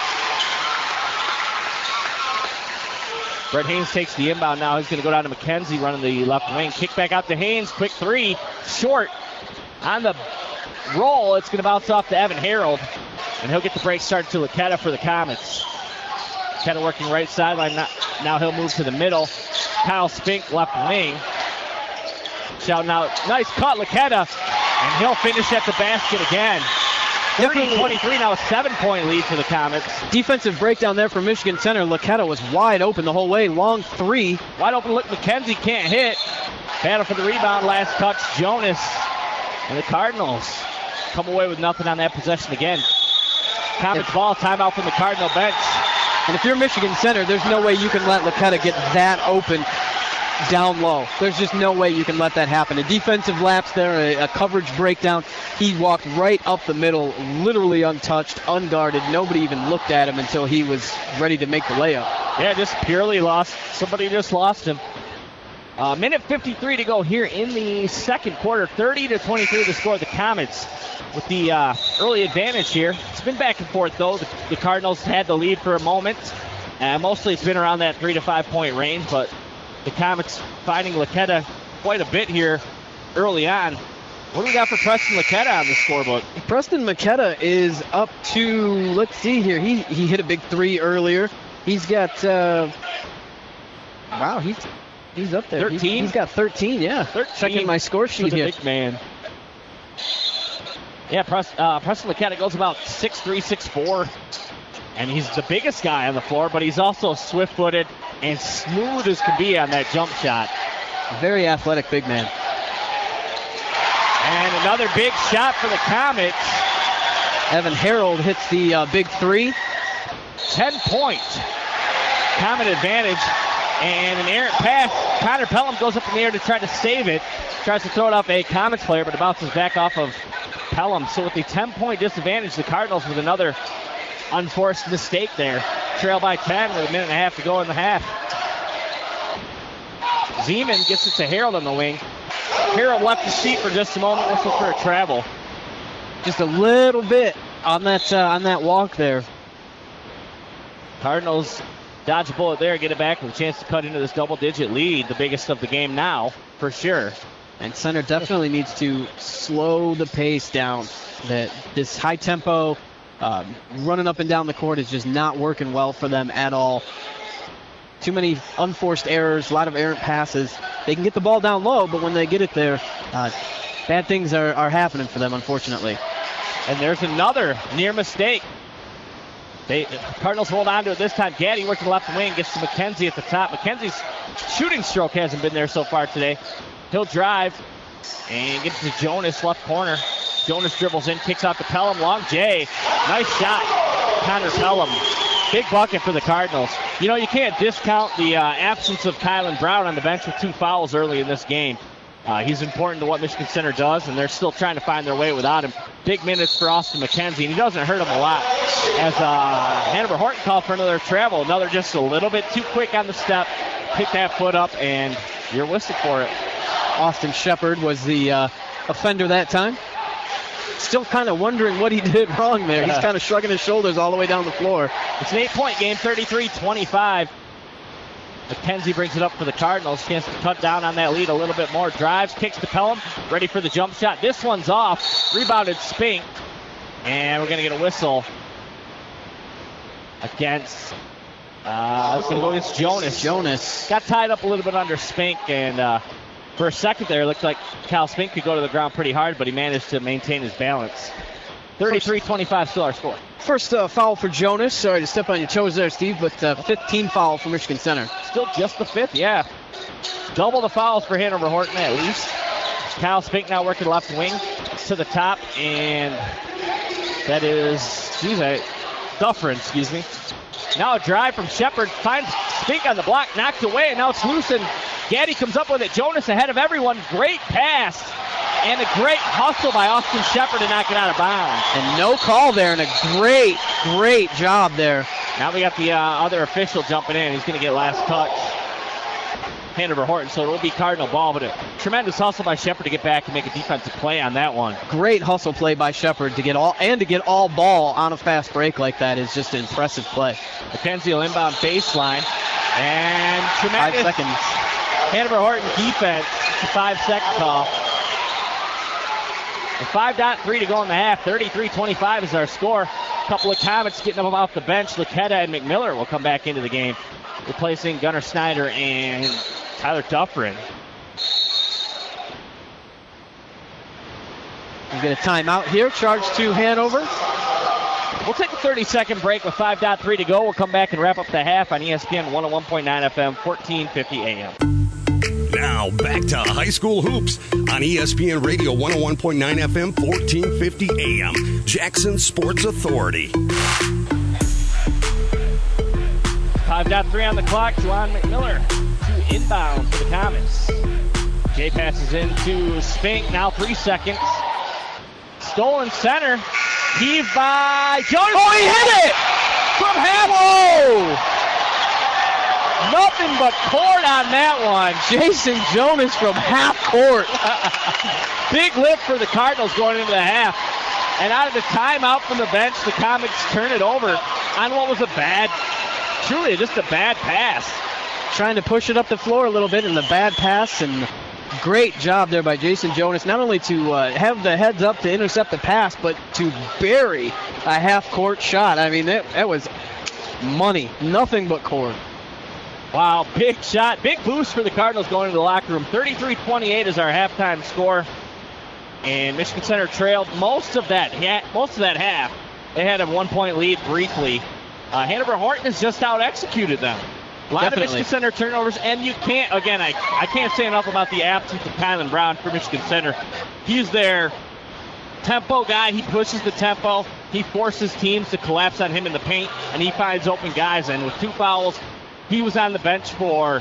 Brett Haynes takes the inbound now. He's going to go down to McKenzie running the left wing. Kick back out to Haynes. Quick 3. Short. On the roll, it's going to bounce off to Evan Harold. And he'll get the break started to Laketta for the Comets. Laketta working right sideline. Now he'll move to the middle. Kyle Spink, left wing. Shouting out. Nice cut, Laketta. And he'll finish at the basket again. 30-23, now a 7-point lead for the Comets. Defensive breakdown there for Michigan Center. Laketta was wide open the whole way. Long 3. Wide open look. McKenzie can't hit. Battle for the rebound. Last touch, Jonas. And the Cardinals come away with nothing on that possession again. Comets ball. Timeout from the Cardinal bench. And if you're Michigan Center, there's no way you can let Laketta get that open down low. There's just no way you can let that happen. A defensive lapse there, a coverage breakdown. He walked right up the middle, literally untouched, unguarded. Nobody even looked at him until he was ready to make the layup. Yeah, just purely lost. Somebody just lost him. Minute 53 to go here in the second quarter. 30-23 to score. The Comets with the early advantage here. It's been back and forth, though. The Cardinals had the lead for a moment. Mostly it's been around that 3 to 5 point range, but the Comets finding Laketta quite a bit here early on. What do we got for Preston Laketta on the scorebook? Preston Laketta is up to, let's see here, he hit a big 3 earlier. He's got, wow, he's up there. 13? He's got 13, yeah. 13. Checking my score sheet here. Big man. Yeah, Preston Laketta goes about 6'3", 6'4", and he's the biggest guy on the floor, but he's also swift-footed and smooth as can be on that jump shot. Very athletic big man. And another big shot for the Comets. Evan Harold hits the big 3. 10-point Comet advantage. And an errant pass. Connor Pelham goes up in the air to try to save it. Tries to throw it off a Comets player, but it bounces back off of Pelham. So with the 10-point disadvantage, the Cardinals with another unforced mistake there. Trail by 10 with a minute and a half to go in the half. Zeman gets it to Harold on the wing. Harold left his seat for just a moment. Whistle for a travel. Just a little bit on that walk there. Cardinals dodge a bullet there, get it back with a chance to cut into this double-digit lead, the biggest of the game now, for sure. And center definitely needs to slow the pace down. That this high tempo, running up and down the court is just not working well for them at all. Too many unforced errors, a lot of errant passes. They can get the ball down low, but when they get it there, bad things are happening for them, unfortunately. And there's another near mistake. Cardinals hold on to it this time. Gaddy working left wing, gets to McKenzie at the top. McKenzie's shooting stroke hasn't been there so far today. He'll drive and gets to Jonas, left corner. Jonas dribbles in, kicks out to Pelham. Long J. Nice shot. Connor Pelham. Big bucket for the Cardinals. You know, you can't discount the absence of Kylan Brown on the bench with 2 fouls early in this game. He's important to what Michigan Center does, and they're still trying to find their way without him. Big minutes for Austin McKenzie, and he doesn't hurt him a lot. As Hanover Horton called for another travel, another just a little bit too quick on the step. Pick that foot up, and you're whistled for it. Austin Shepard was the offender that time. Still kind of wondering what he did wrong there. He's kind of shrugging his shoulders all the way down the floor. It's an 8-point game, 33-25. McKenzie brings it up for the Cardinals. Chance to cut down on that lead a little bit more. Drives, kicks to Pelham. Ready for the jump shot. This one's off. Rebounded Spink. And we're going to get a whistle against... it's going to go against Jonas. Jonas got tied up a little bit under Spink. And for a second there, it looked like Cal Spink could go to the ground pretty hard, but he managed to maintain his balance. 33-25 still our score. First foul for Jonas. Sorry to step on your toes there, Steve, but 15 foul for Michigan Center. Still just the 5th, yeah. Double the fouls for Hanover Horton at least. Kyle Spink now working left wing to the top, and that is Dufferin, excuse me. Now a drive from Shepard, finds Spink on the block, knocked away, and now it's loose, and Gaddy comes up with it. Jonas ahead of everyone. Great pass. And a great hustle by Austin Shepard to knock it out of bounds. And no call there, and a great job there. Now we got the other official jumping in. He's going to get last touch. Hanover Horton, so it will be Cardinal ball, but a tremendous hustle by Shepard to get back and make a defensive play on that one. Great hustle play by Shepard to get all ball on a fast break like that is just an impressive play. McKenzie will inbound baseline, and tremendous 5 seconds. Hanover Horton defense. It's a 5-second call. 5.3 to go in the half. 33-25 is our score. A couple of Comets getting up off the bench. Laketta and McMiller will come back into the game, replacing Gunnar Snyder and Tyler Dufferin. We get a timeout here. Charge to Hanover. We'll take a 30-second break with 5.3 to go. We'll come back and wrap up the half on ESPN 101.9 FM, 1450 AM. Now back to high school hoops on ESPN Radio 101.9 FM, 1450 AM. Jackson Sports Authority. 5.3 on the clock. Juwan McMiller to inbound for the Comets. Jay passes into Spink. Now 3 seconds. Stolen center. Heave by Jonas. Oh, he hit it! From half. Whoa! Nothing but court on that one. Jason Jonas from half court. Big lift for the Cardinals going into the half. And out of the timeout from the bench, the Comets turn it over on what was truly just a bad pass. Trying to push it up the floor a little bit in the bad pass, and great job there by Jason Jonas, not only to have the heads up to intercept the pass, but to bury a half-court shot. I mean, that was money. Nothing but court. Wow, big shot. Big boost for the Cardinals going into the locker room. 33-28 is our halftime score. And Michigan Center trailed most of that half. They had a 1-point lead briefly. Hanover Horton has just out-executed them. A lot of Michigan Center turnovers, and you can't, again, I can't say enough about the absence of Kylan Brown for Michigan Center. He's their tempo guy. He pushes the tempo. He forces teams to collapse on him in the paint, and he finds open guys. And with 2 fouls, he was on the bench for,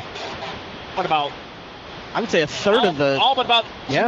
I would say a third of the... All but about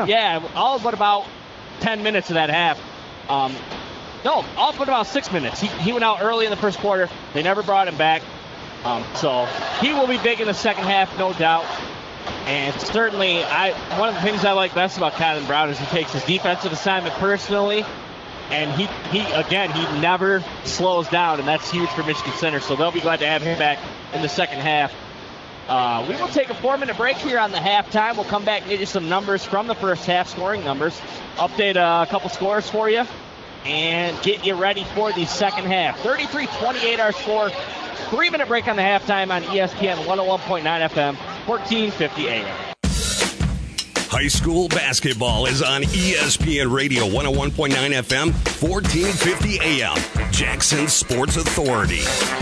10 minutes of that half. All but about 6 minutes. He went out early in the first quarter. They never brought him back. So he will be big in the second half, no doubt. And certainly, one of the things I like best about Kylan Brown is he takes his defensive assignment personally. And he never slows down, and that's huge for Michigan Center. So they'll be glad to have him back in the second half. We will take a 4-minute break here on the halftime. We'll come back and get you some numbers from the first half, scoring numbers, update a couple scores for you, and get you ready for the second half. 33-28 our score. 3-minute break on the halftime on ESPN 101.9 FM, 1450 AM. High school basketball is on ESPN Radio 101.9 FM, 1450 AM. Jackson Sports Authority.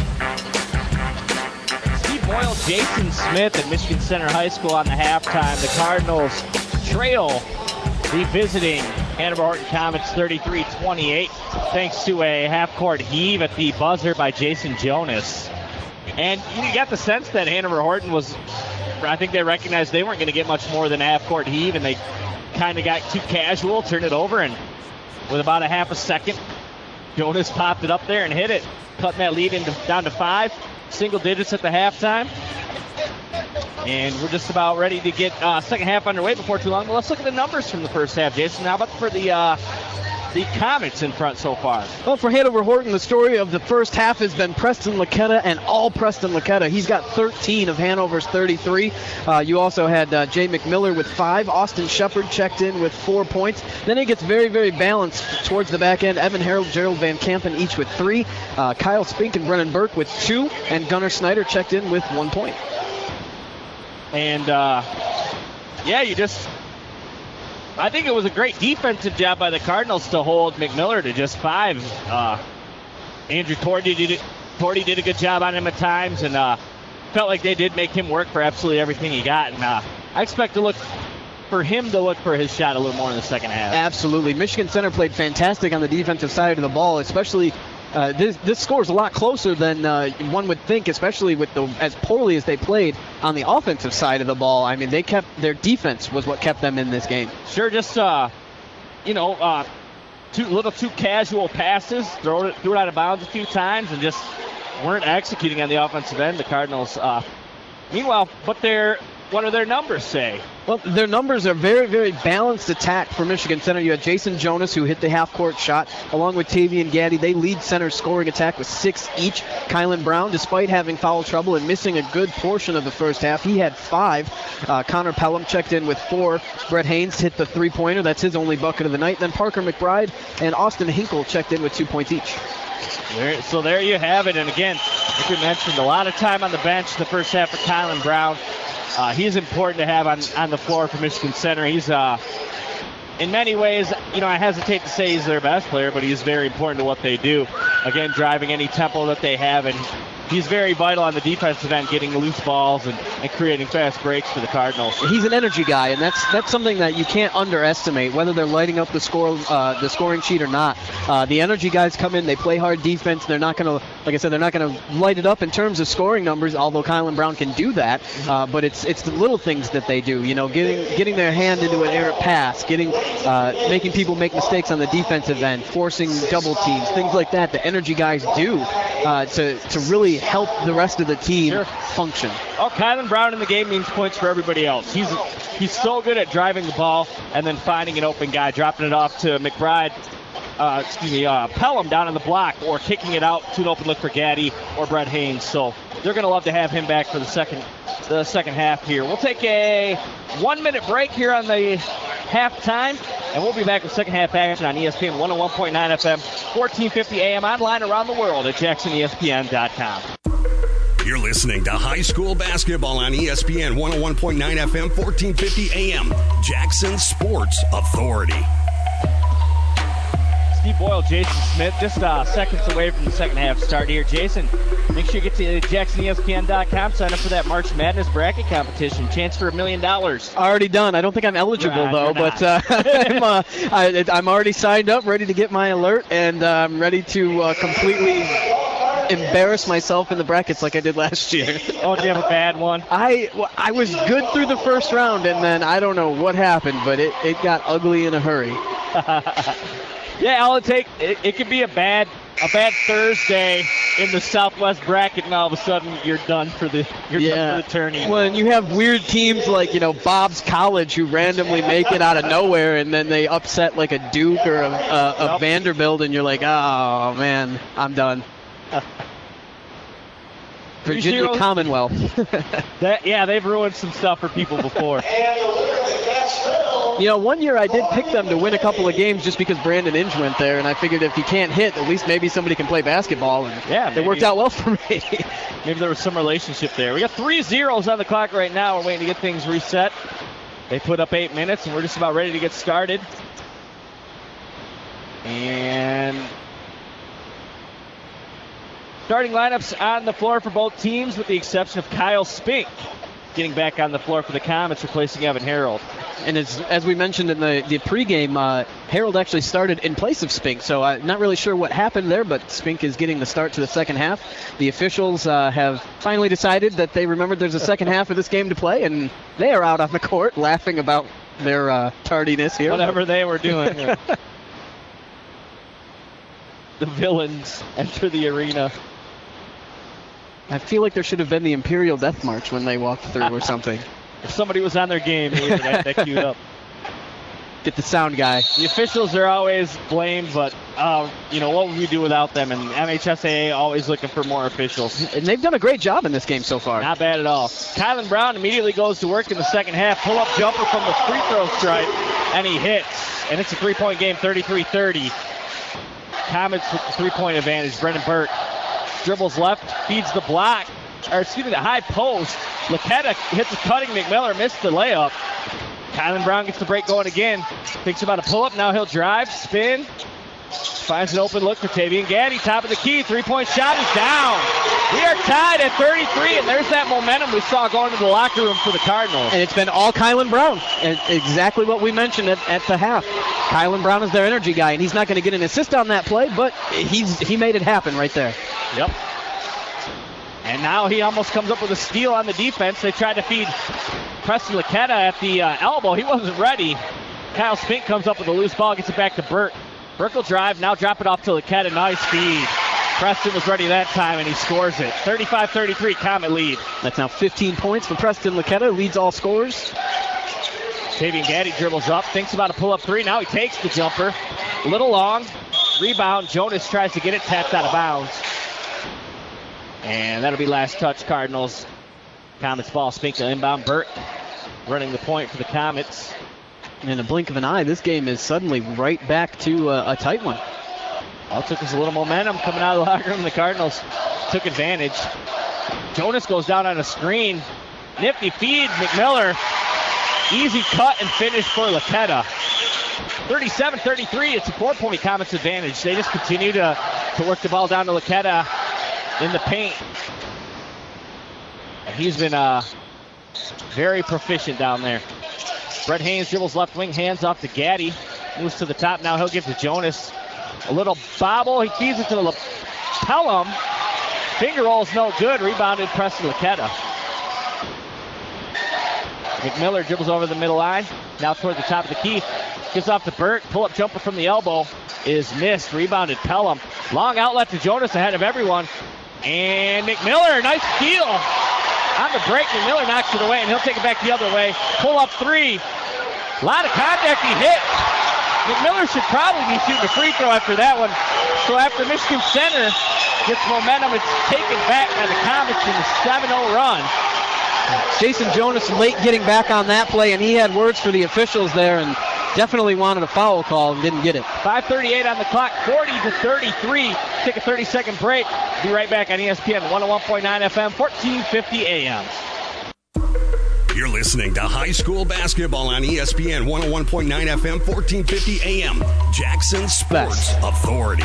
Steve Boyle, Jason Smith at Michigan Center High School on the halftime. The Cardinals trail the visiting Hanover Horton Comets 33-28, thanks to a half-court heave at the buzzer by Jason Jonas. And you got the sense that Hanover Horton I think they recognized they weren't going to get much more than a half-court heave, and they kind of got too casual, turned it over, and with about a half a second, Jonas popped it up there and hit it, cutting that lead down to 5, single digits at the halftime. And we're just about ready to get second half underway before too long. But let's look at the numbers from the first half, Jason. How about for the Comets in front so far? Well, for Hanover Horton, the story of the first half has been Preston Laquetta and all Preston Laquetta. He's got 13 of Hanover's 33. You also had Jay McMiller with 5. Austin Shepard checked in with 4 points. Then it gets very, very balanced towards the back end. Evan Harold, Gerald Van Kampen each with 3. Kyle Spink and Brennan Burke with 2. And Gunnar Snyder checked in with 1 point. And, I think it was a great defensive job by the Cardinals to hold McMiller to just 5. Andrew Tordy did a good job on him at times, and felt like they did make him work for absolutely everything he got. And I expect for him to look for his shot a little more in the second half. Absolutely. Michigan Center played fantastic on the defensive side of the ball, especially this score is a lot closer than one would think, especially with as poorly as they played on the offensive side of the ball. I mean, their defense was what kept them in this game. Sure, just too casual passes, threw it out of bounds a few times, and just weren't executing on the offensive end. The Cardinals. Meanwhile, what do their numbers say? Well, their numbers are very, very balanced attack for Michigan Center. You had Jason Jonas, who hit the half-court shot, along with Tavian Gaddy. They lead center scoring attack with 6 each. Kylan Brown, despite having foul trouble and missing a good portion of the first half, he had 5. Connor Pelham checked in with 4. Brett Haynes hit the 3-pointer. That's his only bucket of the night. Then Parker McBride and Austin Hinkle checked in with 2 points each. So there you have it. And again, like we mentioned, a lot of time on the bench the first half for Kylan Brown. He's important to have on the floor for Michigan Center. He's, in many ways, I hesitate to say he's their best player, but he's very important to what they do. Again, driving any tempo that they have, and he's very vital on the defensive end, getting loose balls and creating fast breaks for the Cardinals. He's an energy guy, and that's something that you can't underestimate, whether they're lighting up the scoring sheet or not. The energy guys come in, they play hard defense. They're not going to, like I said, they're not going to light it up in terms of scoring numbers, although Kylan Brown can do that. But it's the little things that they do, getting their hand into an errant pass, making people make mistakes on the defensive end, forcing double teams, things like that. The energy guys do. to really help the rest of the team function. Oh, Kylan Brown in the game means points for everybody else. He's so good at driving the ball and then finding an open guy, dropping it off to McBride. Pelham down on the block, or kicking it out to an open look for Gaddy or Brett Haynes. So they're going to love to have him back for the second half here. We'll take a 1-minute break here on the halftime, and we'll be back with second half action on ESPN 101.9 FM, 1450 AM, online around the world at JacksonESPN.com. You're listening to high school basketball on ESPN 101.9 FM, 1450 AM, Jackson Sports Authority. Steve Boyle, Jason Smith, just seconds away from the second half start here. Jason, make sure you get to JacksonESPN.com. Sign up for that March Madness bracket competition. Chance for $1 million. Already done. I don't think I'm eligible, though, but I'm already signed up, ready to get my alert, and I'm ready to completely embarrass myself in the brackets like I did last year. Oh, do you have a bad one? I was good through the first round, and then I don't know what happened, but it got ugly in a hurry. Yeah, all it takes, it could be a bad Thursday in the Southwest bracket, and all of a sudden you're done for the tourney. When you have weird teams like Bob's College who randomly make it out of nowhere, and then they upset like a Duke or a Vanderbilt, and you're like, oh man, I'm done. Virginia Commonwealth. They've ruined some stuff for people before. One year I did pick them to win a couple of games just because Brandon Inge went there, and I figured if you can't hit, at least maybe somebody can play basketball, and it worked out well for me. Maybe there was some relationship there. We got 3 zeros on the clock right now. We're waiting to get things reset. They put up 8 minutes, and we're just about ready to get started. And starting lineups on the floor for both teams, with the exception of Kyle Spink getting back on the floor for the Comets, replacing Evan Harold. And as we mentioned in the pregame, Harold actually started in place of Spink, so I'm not really sure what happened there, but Spink is getting the start to the second half. The officials have finally decided that they remembered there's a second half of this game to play, and they are out on the court laughing about their tardiness here. Whatever they were doing. The villains enter the arena. I feel like there should have been the Imperial Death March when they walked through or something. If somebody was on their game, they would have that queued up. Get the sound guy. The officials are always blamed, but, what would we do without them? And MHSAA always looking for more officials. And they've done a great job in this game so far. Not bad at all. Kylan Brown immediately goes to work in the second half. Pull-up jumper from the free throw stripe, and he hits. And it's a three-point game, 33-30. Comets with the three-point advantage. Brendan Burke dribbles left, feeds the block, the high post. Laquetta hits a cutting. McMillan missed the layup. Kylan Brown gets the break going again. Thinks about a pull-up. Now he'll drive, spin. Finds an open look for Tavian Gaddy. Top of the key. Three-point shot is down. We are tied at 33, and there's that momentum we saw going into the locker room for the Cardinals. And it's been all Kylan Brown. And exactly what we mentioned at the half. Kylan Brown is their energy guy, and he's not going to get an assist on that play, but he made it happen right there. Yep. And now he almost comes up with a steal on the defense. They tried to feed Preston Laquetta at the elbow. He wasn't ready. Kyle Spink comes up with a loose ball, gets it back to Burke. Burke will drive, now drop it off to Laquetta. Nice feed. Preston was ready that time, and he scores it. 35-33, Comet lead. That's now 15 points for Preston Laquetta, leads all scorers. Tavian Gaddy dribbles up, thinks about a pull-up three. Now he takes the jumper. A little long. Rebound. Jonas tries to get it, tapped out of bounds. And that'll be last touch, Cardinals. Comets ball, Spink to inbound. Burke running the point for the Comets. In a blink of an eye, this game is suddenly right back to a tight one. All it took us a little momentum coming out of the locker room. The Cardinals took advantage. Jonas goes down on a screen. Nifty feed. McMillan. Easy cut and finish for Laquetta. 37-33. It's a 4-point Comets advantage. They just continue to work the ball down to Laquetta in the paint. And he's been very proficient down there. Brett Haynes dribbles left wing, hands off to Gaddy. Moves to the top. Now he'll give to Jonas. A little bobble. He feeds it to Pelham. Finger roll's no good. Rebounded Preston Laquetta. McMillan dribbles over the middle line. Now toward the top of the key. Gets off to Burt. Pull-up jumper from the elbow is missed. Rebounded Pelham. Long outlet to Jonas ahead of everyone. And McMiller, nice steal. On the break, McMiller knocks it away, and he'll take it back the other way. Pull-up three. A lot of contact. He hit. McMiller should probably be shooting a free throw after that one. So after Michigan Center gets momentum, it's taken back by the Comets in the 7-0 run. Jason Jonas late getting back on that play, and he had words for the officials there and definitely wanted a foul call and didn't get it. 5:38 on the clock, 40-33. Take a 30-second break. Be right back on ESPN 101.9 FM, 1450 AM. You're listening to high school basketball on ESPN 101.9 FM, 1450 AM. Jackson Sports Authority.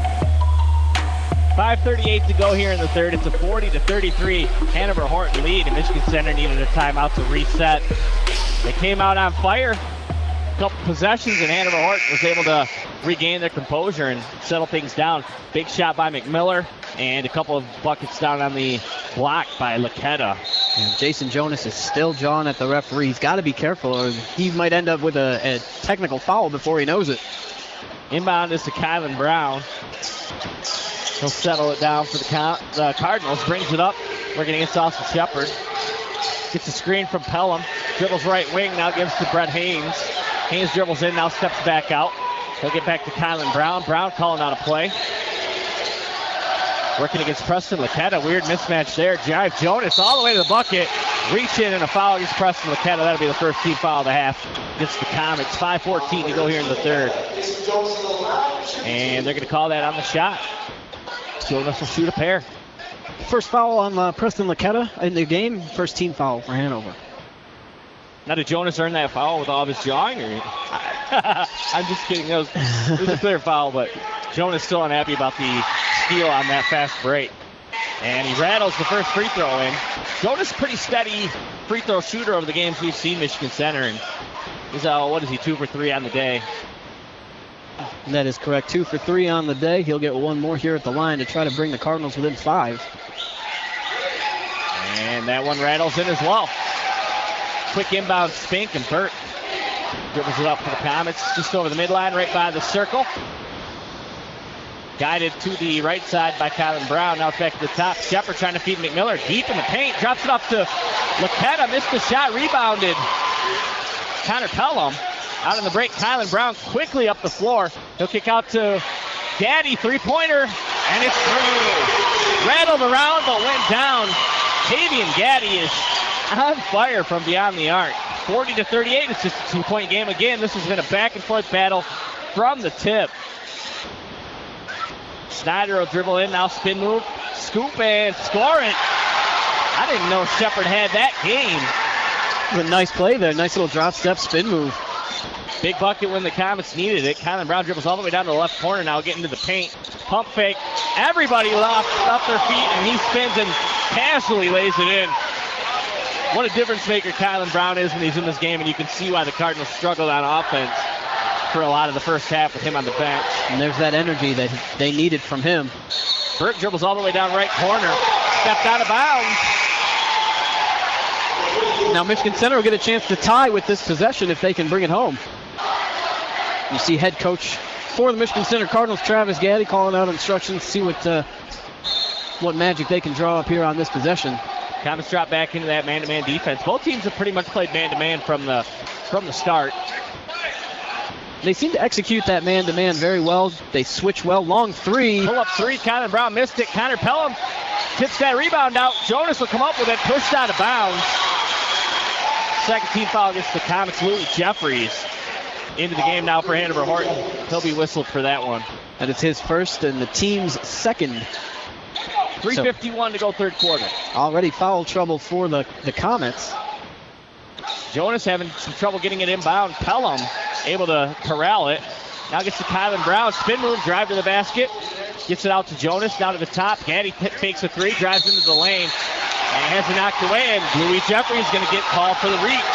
5:38 to go here in the third. It's a 40-33 Hanover Horton lead, and Michigan Center needed a timeout to reset. They came out on fire. A couple possessions, and Hanover Horton was able to regain their composure and settle things down. Big shot by McMiller, and a couple of buckets down on the block by Laquetta. And Jason Jonas is still jawing at the referee. He's got to be careful, or he might end up with a technical foul before he knows it. Inbound is to Kylan Brown. He'll settle it down for the Cardinals. Brings it up. Working against Austin Shepard. Gets a screen from Pelham. Dribbles right wing. Now gives to Brett Haynes. Haynes dribbles in. Now steps back out. He'll get back to Kylan Brown. Brown calling out a play. Working against Preston Laquetta. Weird mismatch there. Jive Jonas all the way to the bucket. Reach in and a foul against Preston Laquetta. That'll be the first team foul of the half against the Comets. 5:14 to go here in the third. And they're going to call that on the shot. Jonas will shoot a pair. First foul on Preston Laquetta in the game. First team foul for Hanover. Now, did Jonas earn that foul with all of his jawing? Or? I'm just kidding. It was a clear foul, but Jonas still unhappy about the steal on that fast break. And he rattles the first free throw in. Jonas, pretty steady free throw shooter over the games we've seen Michigan Center. And he's, 2 for 3 on the day. That is correct. 2 for 3 on the day. He'll get one more here at the line to try to bring the Cardinals within 5. And that one rattles in as well. Quick inbound Spink, and Burt dribbles it up for the Comets. Just over the midline, right by the circle. Guided to the right side by Kylan Brown. Now it's back to the top. Shepard trying to feed McMiller. Deep in the paint. Drops it off to Laquetta. Missed the shot. Rebounded. Connor Pelham. Out on the break. Kylan Brown quickly up the floor. He'll kick out to Gaddy. Three-pointer. And it's through. Rattled around but went down. Tavian Gaddy is on fire from beyond the arc. 40-38. It's just a 2-point game again. This has been a back-and-forth battle from the tip. Snyder will dribble in, now spin move, scoop, and score it. I didn't know Shepard had that game. It was a nice play there, nice little drop step spin move. Big bucket when the Comets needed it. Kylan Brown dribbles all the way down to the left corner now, getting to the paint. Pump fake, everybody off their feet, and he spins and casually lays it in. What a difference maker Kylan Brown is when he's in this game, and you can see why the Cardinals struggled on offense for a lot of the first half with him on the bench. And there's that energy that they needed from him. Burt dribbles all the way down right corner. Stepped out of bounds. Now Michigan Center will get a chance to tie with this possession if they can bring it home. You see head coach for the Michigan Center Cardinals, Travis Gaddy, calling out instructions to see what magic they can draw up here on this possession. Comets drop back into that man-to-man defense. Both teams have pretty much played man-to-man from the start. They seem to execute that man-to-man very well. They switch well. Long three. Pull up three. Kylan Brown missed it. Connor Pelham tips that rebound out. Jonas will come up with it. Pushed out of bounds. Second team foul against the Comets. Louis Jeffries into the game now for Hanover Horton. He'll be whistled for that one. And it's his first and the team's second. 3:51 to go third quarter. Already foul trouble for the Comets. Jonas having some trouble getting it inbound. Pelham able to corral it. Now gets to Kylan Brown. Spin move, drive to the basket. Gets it out to Jonas, down to the top. Gaddy fakes a three, drives into the lane, and has it knocked away. And Louis Jeffries is going to get called for the reach.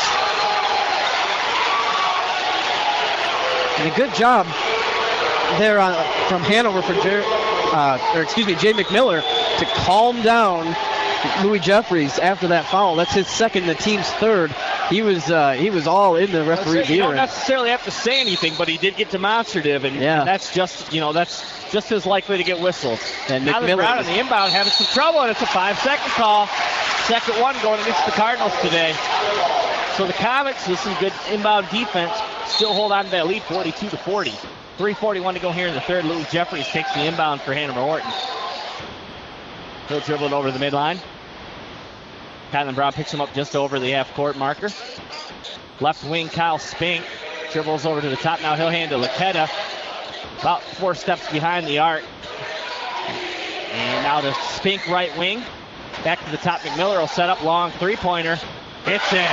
And a good job there from Hanover for Jay McMiller to calm down Louis Jeffries after that foul. That's his second, the team's third. He was all in the referee's ear. You don't necessarily have to say anything, but he did get demonstrative, and that's just as likely to get whistled. And McMillan Brown on the inbound having some trouble, and it's a 5-second call. Second one going against the Cardinals today. So the Comets, with some good inbound defense, still hold on to that lead, 42-40. 3:41 to go here in the third. Louis Jeffries takes the inbound for Hanover Horton. He'll dribble it over the midline. Kylan Brown picks him up just over the half-court marker. Left wing, Kyle Spink dribbles over to the top. Now he'll hand to Laketa. About 4 steps behind the arc. And now to Spink, right wing. Back to the top. McMillan will set up long three-pointer. It's in.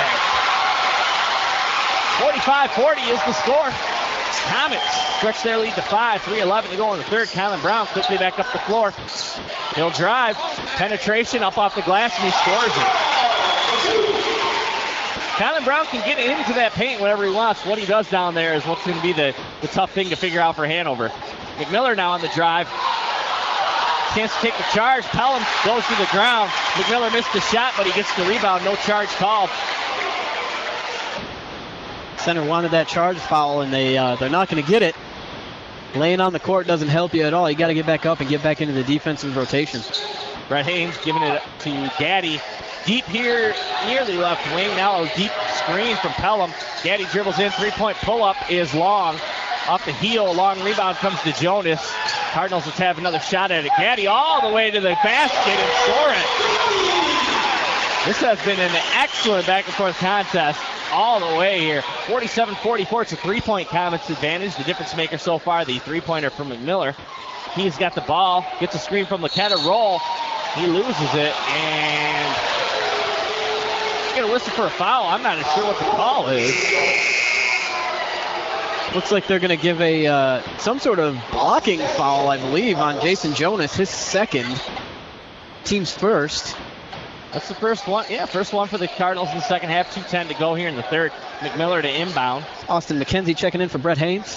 45-40 is the score. Comets stretch their lead to 5. 3:11 to go in the third. Kylan Brown quickly back up the floor. He'll drive. Penetration up off the glass, and he scores it. Kylan Brown can get into that paint whenever he wants. What he does down there is what's going to be the tough thing to figure out for Hanover. McMillan now on the drive. Chance to take the charge. Pelham goes to the ground. McMillan missed the shot, but he gets the rebound. No charge called. Center wanted that charge foul, and they're not going to get it. Laying on the court doesn't help you at all. You got to get back up and get back into the defensive rotation. Brett Haynes giving it to Gaddy. Deep here, near the left wing. Now a deep screen from Pelham. Gaddy dribbles in. 3-point pull-up is long. Off the heel, a long rebound comes to Jonas. Cardinals will have another shot at it. Gaddy all the way to the basket and score it. This has been an excellent back-and-forth contest all the way here. 47-44. It's a 3-point Comets advantage. The difference maker so far, the 3-pointer from McMillan. He's got the ball. Gets a screen from Laketa. Roll. He loses it, and he's going to whistle for a foul. I'm not sure what the call is. Looks like they're going to give a some sort of blocking foul, I believe, on Jason Jonas, his second, team's first. That's the first one. Yeah, first one for the Cardinals in the second half. 2:10 to go here in the third. McMillan to inbound. Austin McKenzie checking in for Brett Haynes.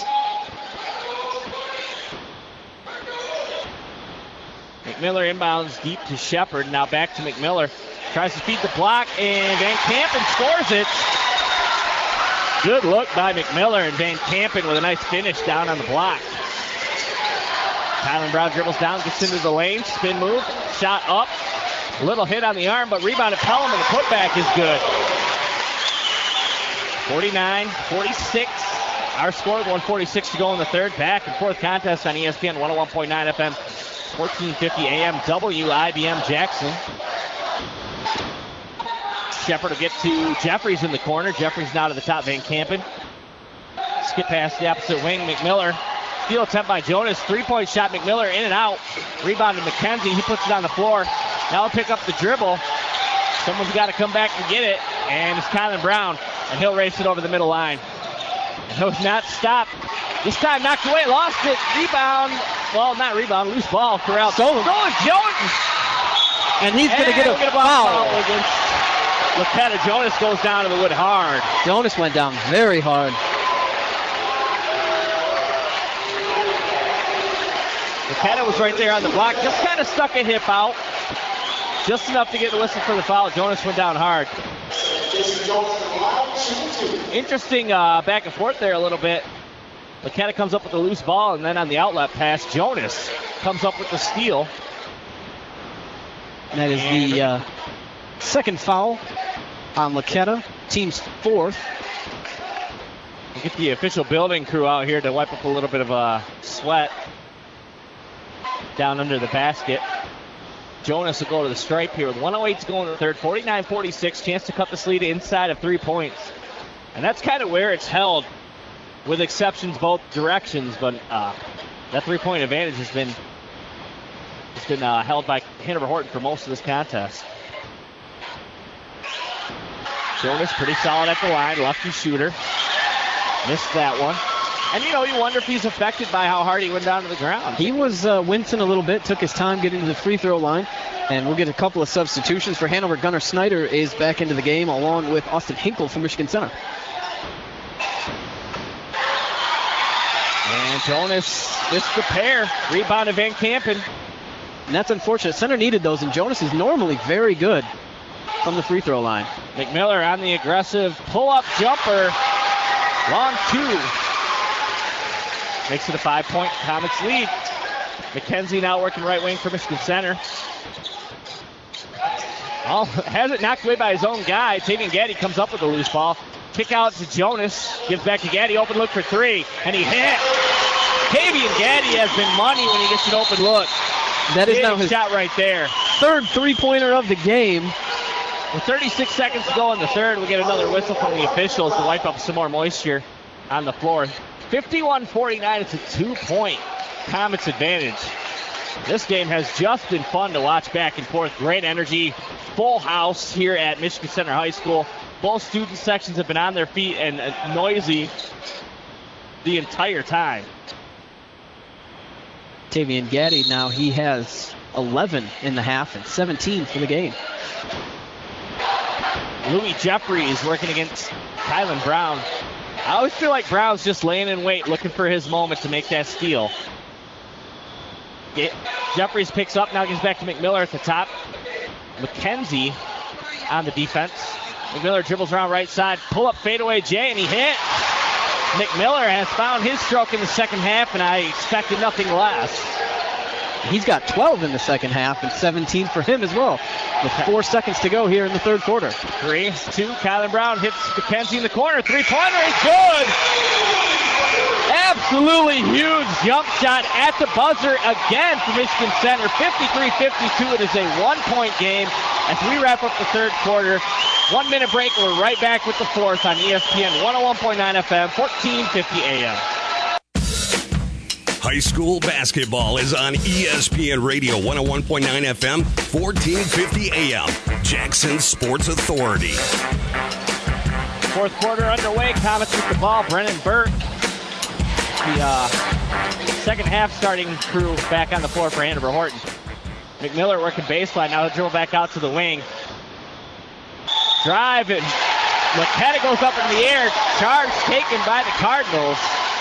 McMillan inbounds deep to Shepard. Now back to McMillan. Tries to feed the block, and Van Kampen scores it. Good look by McMillan, and Van Kampen with a nice finish down on the block. Kylan Brown dribbles down, gets into the lane, spin move, shot up. Little hit on the arm, but rebounded Pelham, and the putback is good. 49-46. Our score with 1:46 to go in the third. Back and forth contest on ESPN 101.9 FM, 1450 AM, WIBM Jackson. Shepard will get to Jeffries in the corner. Jeffries now to the top. Van Kampen. Skip past the opposite wing. McMillan. Steal attempt by Jonas. 3-point shot. McMillan in and out. Rebound to McKenzie. He puts it on the floor. Now he'll pick up the dribble. Someone's got to come back and get it. And it's Kylan Brown. And he'll race it over the middle line. And he'll not stop. This time knocked away. Lost it. Rebound. Well, not rebound. Loose ball. Corral. Stolen Jonas. And he's going to get a foul against Laketa. Jonas goes down to the wood hard. Jonas went down very hard. Laketa was right there on the block. Just kind of stuck a hip out. Just enough to get the whistle for the foul. Jonas went down hard. Interesting back and forth there a little bit. Laketa comes up with the loose ball, and then on the outlet pass, Jonas comes up with the steal. And that is the second foul on Laketa, team's fourth. We'll get the official building crew out here to wipe up a little bit of sweat down under the basket. Jonas will go to the stripe here with 1:08 to go in the third. 49-46, chance to cut this lead inside of 3 points. And that's kind of where it's held, with exceptions both directions. But that 3-point advantage has been held by Hanover Horton for most of this contest. Jonas pretty solid at the line, lefty shooter. Missed that one. And, you wonder if he's affected by how hard he went down to the ground. He was wincing a little bit, took his time getting to the free throw line. And we'll get a couple of substitutions for Hanover. Gunnar Snyder is back into the game, along with Austin Hinkle from Michigan Center. And Jonas missed the pair. Rebound to Van Kampen. And that's unfortunate. Center needed those, and Jonas is normally very good from the free throw line. McMiller on the aggressive pull-up jumper. Long 2. Makes it a 5-point Comets lead. McKenzie now working right wing for Michigan Center. Has it knocked away by his own guy. Tavian Gaddy comes up with the loose ball. Kick out to Jonas. Gives back to Gaddy. Open look for 3. And he hit. Tavian Gaddy has been money when he gets an open look. That is now his shot right there. Third three-pointer of the game. With 36 seconds to go in the third, we get another whistle from the officials to wipe up some more moisture on the floor. 51-49. It's a 2-point Comets advantage. This game has just been fun to watch back and forth. Great energy, full house here at Michigan Center High School. Both student sections have been on their feet and noisy the entire time. Tavian Gaddy now, he has 11 in the half and 17 for the game. Louis Jeffries working against Kylan Brown. I always feel like Brown's just laying in wait, looking for his moment to make that steal. Jeffries picks up, now gets back to McMiller at the top. McKenzie on the defense. McMiller dribbles around right side, pull up fadeaway Jay, and he hit. McMiller has found his stroke in the second half, and I expected nothing less. He's got 12 in the second half and 17 for him as well, with 4 seconds to go here in the third quarter. 3-2, Kylan Brown hits McKenzie in the corner. Three-pointer is good. Absolutely huge jump shot at the buzzer again for Michigan Center. 53-52. It is a 1-point game as we wrap up the third quarter. 1 minute break. We're right back with the fourth on ESPN 101.9 FM, 1450 AM. High school basketball is on ESPN Radio 101.9 FM, 1450 AM. Jackson Sports Authority. Fourth quarter underway. Comets with the ball. Brennan Burke. The second half starting crew back on the floor for Hanover Horton. McMiller working baseline. Now he'll dribble back out to the wing. Drive, and Laketta goes up in the air. Charge taken by the Cardinals.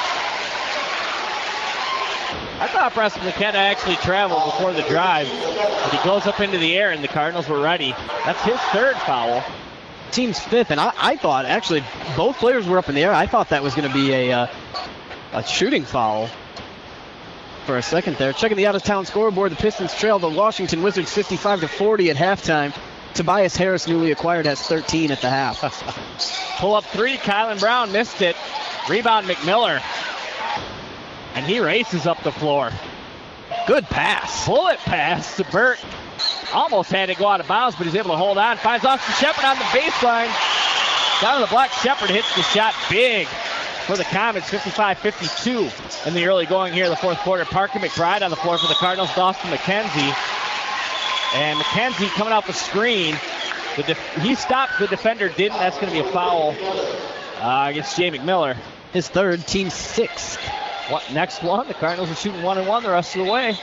I thought Preston Laketta actually traveled before the drive, but he goes up into the air, and the Cardinals were ready. That's his third foul. Team's fifth, and I thought, actually, both players were up in the air. I thought that was going to be a shooting foul for a second there. Checking the out-of-town scoreboard, the Pistons trail the Washington Wizards 55-40 at halftime. Tobias Harris, newly acquired, has 13 at the half. Pull-up 3, Kylan Brown missed it. Rebound, McMiller. And he races up the floor. Good pass. Bullet pass to Burt. Almost had to go out of bounds, but he's able to hold on. Finds Austin Shepard on the baseline. Down to the block, Shepard hits the shot big for the Comets, 55-52 in the early going here in the fourth quarter. Parker McBride on the floor for the Cardinals, Dawson McKenzie. And McKenzie coming off the screen. He stopped, the defender didn't. That's going to be a foul against Jay McMiller. His third, team sixth. Next one, the Cardinals are shooting 1-1 the rest of the way.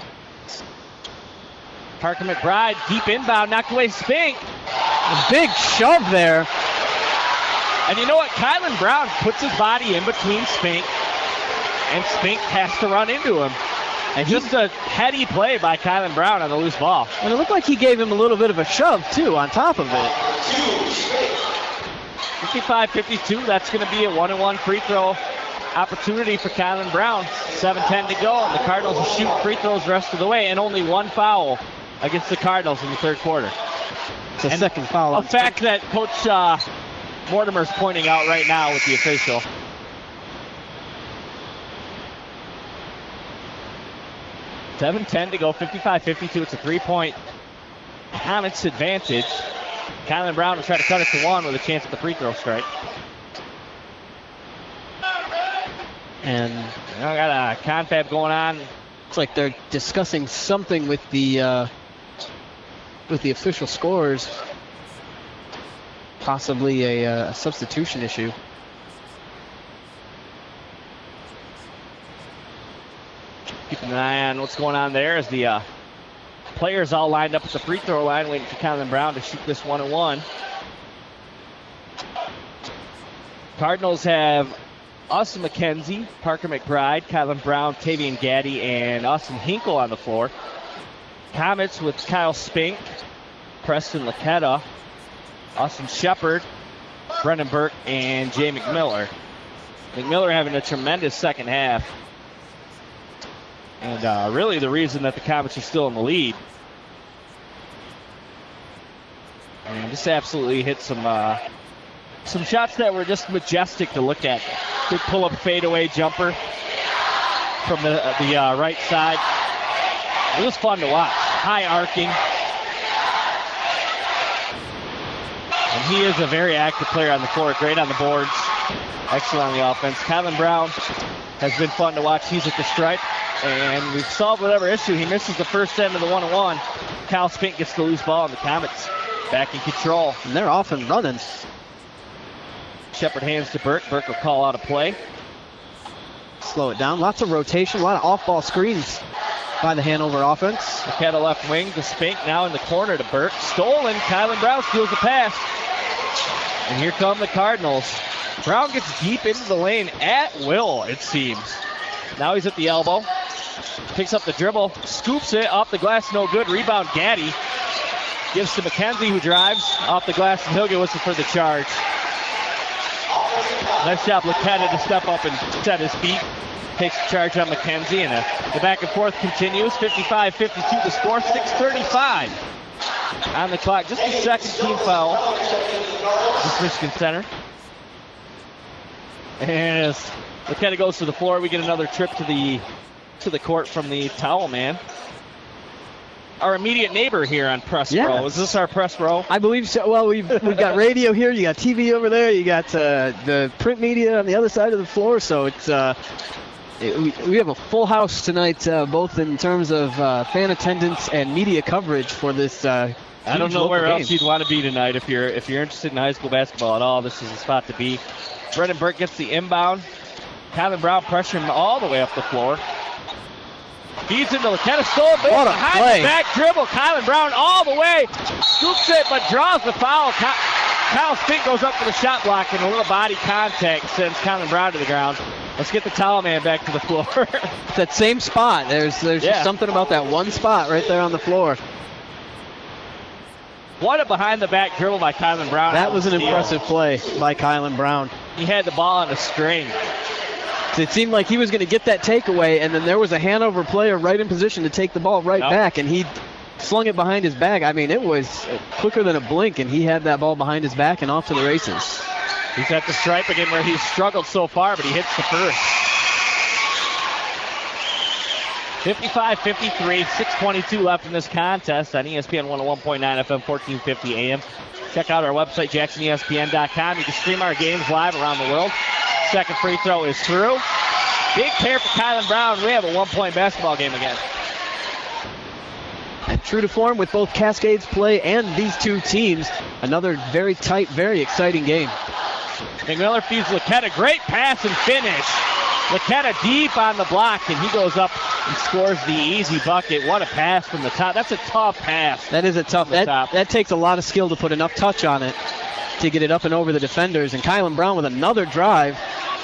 Parker McBride, deep inbound, knocked away Spink. A big shove there. And you know what? Kylan Brown puts his body in between Spink, and Spink has to run into him. And just a heady play by Kylan Brown on the loose ball. And it looked like he gave him a little bit of a shove, too, on top of it. 55-52, that's going to be a 1-1 free throw opportunity for Kylan Brown. 7:10 to go, and the Cardinals will shoot free throws the rest of the way, and only one foul against the Cardinals in the third quarter. It's a second foul. A fact that Coach Mortimer's pointing out right now with the official. $7:10 to go, 55-52. It's a 3-point Comets advantage. Kylan Brown will try to cut it to 1 with a chance at the free throw strike. And I got a confab going on. Looks like they're discussing something with the official scores. Possibly a substitution issue. Keeping an eye on what's going on there as the players all lined up at the free throw line waiting for Kylan Brown to shoot this 1-1. Cardinals have Austin McKenzie, Parker McBride, Kylan Brown, Tavian Gaddy, and Austin Hinkle on the floor. Comets with Kyle Spink, Preston Laketta, Austin Shepard, Brendan Burke, and Jay McMiller. McMiller having a tremendous second half. And really the reason that the Comets are still in the lead. And just absolutely hit some shots that were just majestic to look at. Good pull-up fadeaway jumper from the right side. It was fun to watch. High arcing. And he is a very active player on the court. Great on the boards. Excellent on the offense. Kylan Brown has been fun to watch. He's at the stripe. And we've solved whatever issue. He misses the first end of the 1-on-1. Kyle Spink gets the loose ball, and the Comets back in control. And they're off and running. Shepard hands to Burke. Burke will call out a play. Slow it down. Lots of rotation. A lot of off-ball screens by the Hanover offense. McKenna left wing to Spink. Now in the corner to Burke. Stolen. Kylan Brown steals the pass. And here come the Cardinals. Brown gets deep into the lane at will, it seems. Now he's at the elbow. Picks up the dribble. Scoops it off the glass. No good. Rebound Gaddy. Gives to McKenzie, who drives off the glass, and he'll get whistled for the charge. Nice job, Lecetta, to step up and set his feet. Takes the charge on McKenzie, and the back and forth continues. 55-52 the score, 6:35 on the clock. Just the second team foul. This Michigan Center. And as Lecetta goes to the floor, we get another trip to the court from the towel man. Our immediate neighbor here on Press Row. Is this our Press Row? I believe so. Well, we've got radio here. You got TV over there. You got the print media on the other side of the floor. So it's we have a full house tonight, both in terms of fan attendance and media coverage for this. I don't know where else you'd want to be tonight if you're interested in high school basketball at all. This is the spot to be. Brendan Burke gets the inbound. Kylan Brown pressuring him all the way up the floor. Feeds into Lecetta, stolen base behind the back dribble. Kylan Brown all the way, scoops it, but draws the foul. Kyle Spink goes up for the shot block, and a little body contact sends Kylan Brown to the ground. Let's get the towel man back to the floor. That same spot. There's just something about that one spot right there on the floor. What a behind-the-back dribble by Kylan Brown. That was an impressive play by Kylan Brown. He had the ball on a string. It seemed like he was going to get that takeaway, and then there was a Hanover player right in position to take the ball back, and he slung it behind his back. I mean, it was quicker than a blink, and he had that ball behind his back and off to the races. He's at the stripe again where he's struggled so far, but he hits the first. 55-53, 6:22 left in this contest on ESPN 101.9 FM, 1450 AM. Check out our website, JacksonESPN.com. You can stream our games live around the world. Second free throw is through. Big pair for Kylan Brown. We have a one-point basketball game again. True to form with both Cascades play and these two teams. Another very tight, very exciting game. McMiller feeds Lecetta. Great pass and finish. Lecetta deep on the block, and he goes up and scores the easy bucket. What a pass from the top. That's a tough pass. That is a tough. That takes a lot of skill to put enough touch on it to get it up and over the defenders. And Kylan Brown with another drive.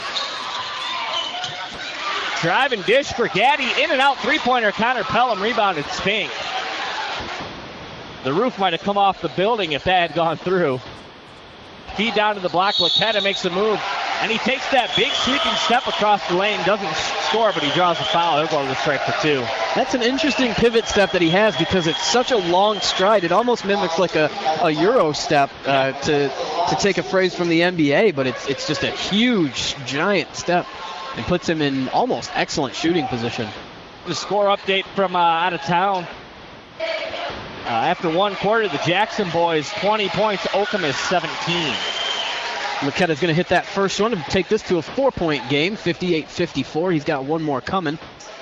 Drive and dish for Gaddy. In and out three-pointer. Connor Pelham rebounded Spink. The roof might have come off the building if that had gone through. Feed down to the block. Lecetta makes a move. And he takes that big sweeping step across the lane. Doesn't score, but he draws a foul. He'll go to the strike for two. That's an interesting pivot step that he has because it's such a long stride. It almost mimics like a Euro step to take a phrase from the NBA, but it's just a huge, giant step. And puts him in almost excellent shooting position. The score update from out of town. After one quarter, the Jackson boys 20 points, Okemos 17. Lecketta's going to hit that first one and take this to a 4-point game, 58-54. He's got one more coming.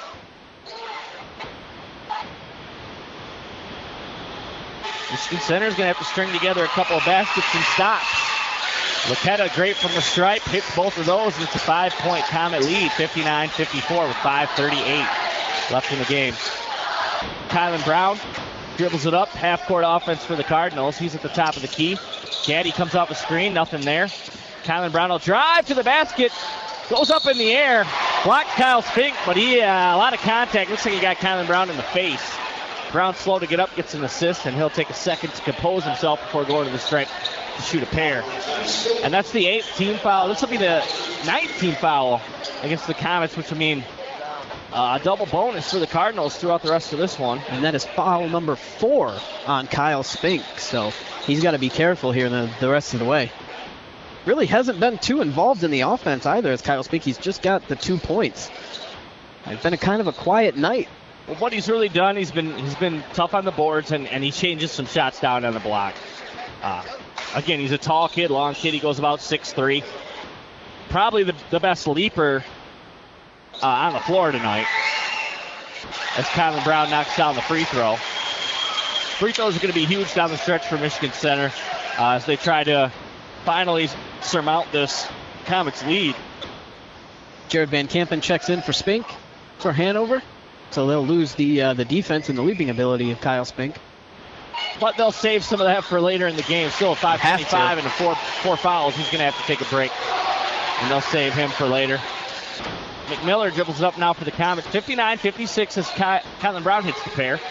Michigan Center's going to have to string together a couple of baskets and stops. Lecetta great from the stripe, hits both of those, and it's a 5-point Comet lead, 59-54 with 5:38 left in the game. Kylan Brown dribbles it up, half-court offense for the Cardinals. He's at the top of the key. Gaddy comes off a screen, nothing there. Kylan Brown will drive to the basket, goes up in the air, blocked Kyle Spink, but he a lot of contact. Looks like he got Kylan Brown in the face. Brown slow to get up, gets an assist, and he'll take a second to compose himself before going to the stripe. to shoot a pair. And that's the 8th team foul. This will be the 9th team foul against the Comets, which will mean a double bonus for the Cardinals throughout the rest of this one. And that is foul number 4 on Kyle Spink. So he's got to be careful here the rest of the way. Really hasn't been too involved in the offense either as Kyle Spink. He's just got the 2 points. It's been a kind of a quiet night. Well, what he's really done, he's been tough on the boards, and he changes some shots down on the block. Again, he's a tall kid, long kid. He goes about 6'3". Probably the best leaper on the floor tonight as Kylan Brown knocks down the free throw. Free throws are going to be huge down the stretch for Michigan Center as they try to finally surmount this Comets lead. Jared Van Kampen checks in for Spink for Hanover. So they'll lose the defense and the leaping ability of Kyle Spink. But they'll save some of that for later in the game. Still a 5:25 and four fouls. He's going to have to take a break. And they'll save him for later. McMiller dribbles it up now for the Comets. 59-56 as Kylan Brown hits the pair.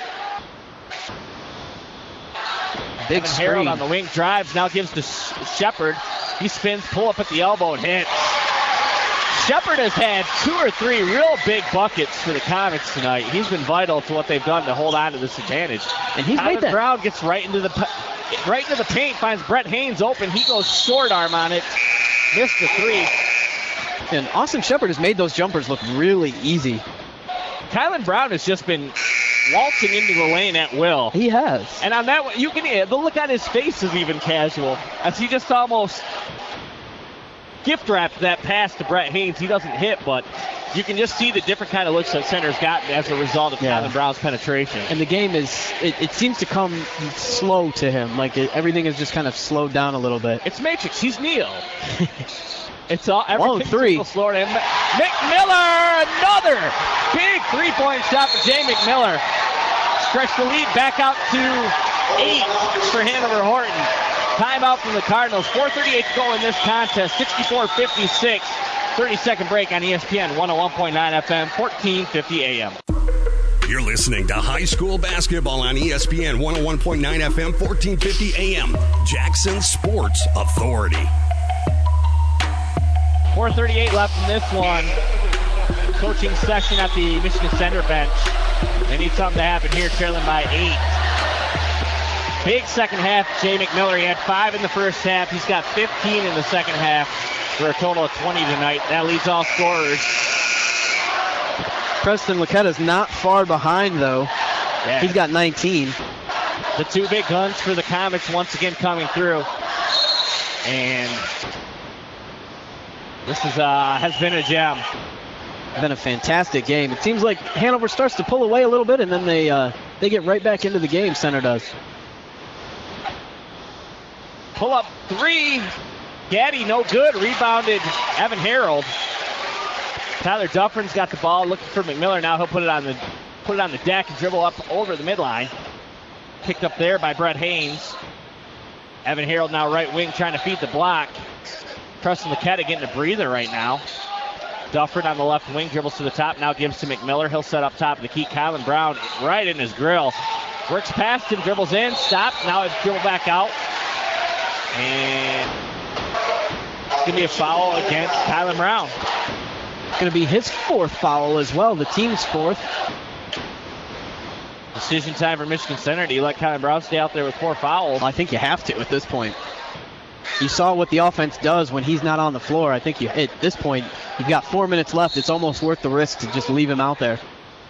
Big Evan screen. Harold on the wing drives, now gives to Shepard. He spins, pull up at the elbow and hits. Shepard has had 2 or 3 real big buckets for the Comets tonight. He's been vital to what they've done to hold on to this advantage. And he's made that. Brown gets right into the paint, finds Brett Haynes open. He goes short arm on it, missed the 3. And Austin Shepard has made those jumpers look really easy. Kylan Brown has just been waltzing into the lane at will. He has. And on that one, the look on his face is even casual, as he just almost gift wrapped that pass to Brett Haynes. He doesn't hit, but you can just see the different kind of looks that center's gotten as a result of Kylan Brown's penetration. And the game it seems to come slow to him. Like everything is just kind of slowed down a little bit. It's Matrix. He's Neo. It's all Long three. Slow to him. McMiller, another big three-point shot for Jay McMiller. Stretch the lead back out to 8 for Hanover Horton. Timeout from the Cardinals. 4:38 to go in this contest. 64-56. 30-second break on ESPN 101.9 FM, 1450 AM. You're listening to high school basketball on ESPN 101.9 FM, 1450 AM. Jackson Sports Authority. 4:38 left in this one. Coaching session at the Michigan Center bench. They need something to happen here, trailing by 8. Big second half, Jay McMiller. He had 5 in the first half. He's got 15 in the second half for a total of 20 tonight. That leads all scorers. Preston Laquetta's not far behind, though. Yeah. He's got 19. The 2 big guns for the Comets once again coming through. And this has been a gem. Been a fantastic game. It seems like Hanover starts to pull away a little bit, and then they get right back into the game. Center does. Pull up 3. Gaddy, no good. Rebounded Evan Harold. Tyler Dufferin's got the ball, looking for McMiller now. He'll put it on the deck and dribble up over the midline. Picked up there by Brett Haynes. Evan Harold now right wing trying to feed the block. Preston Laquetta getting a breather right now. Dufferin on the left wing, dribbles to the top, now gives to McMiller. He'll set up top of the key. Kylan Brown right in his grill. Works past him, dribbles in, stops, now it's dribble back out. And it's going to be a foul against Kylan Brown. It's going to be his 4th foul as well, the team's 4th. Decision time for Michigan Center. Do you let Kylan Brown stay out there with 4 fouls? Well, I think you have to at this point. You saw what the offense does when he's not on the floor. I think at this point, you've got 4 minutes left. It's almost worth the risk to just leave him out there.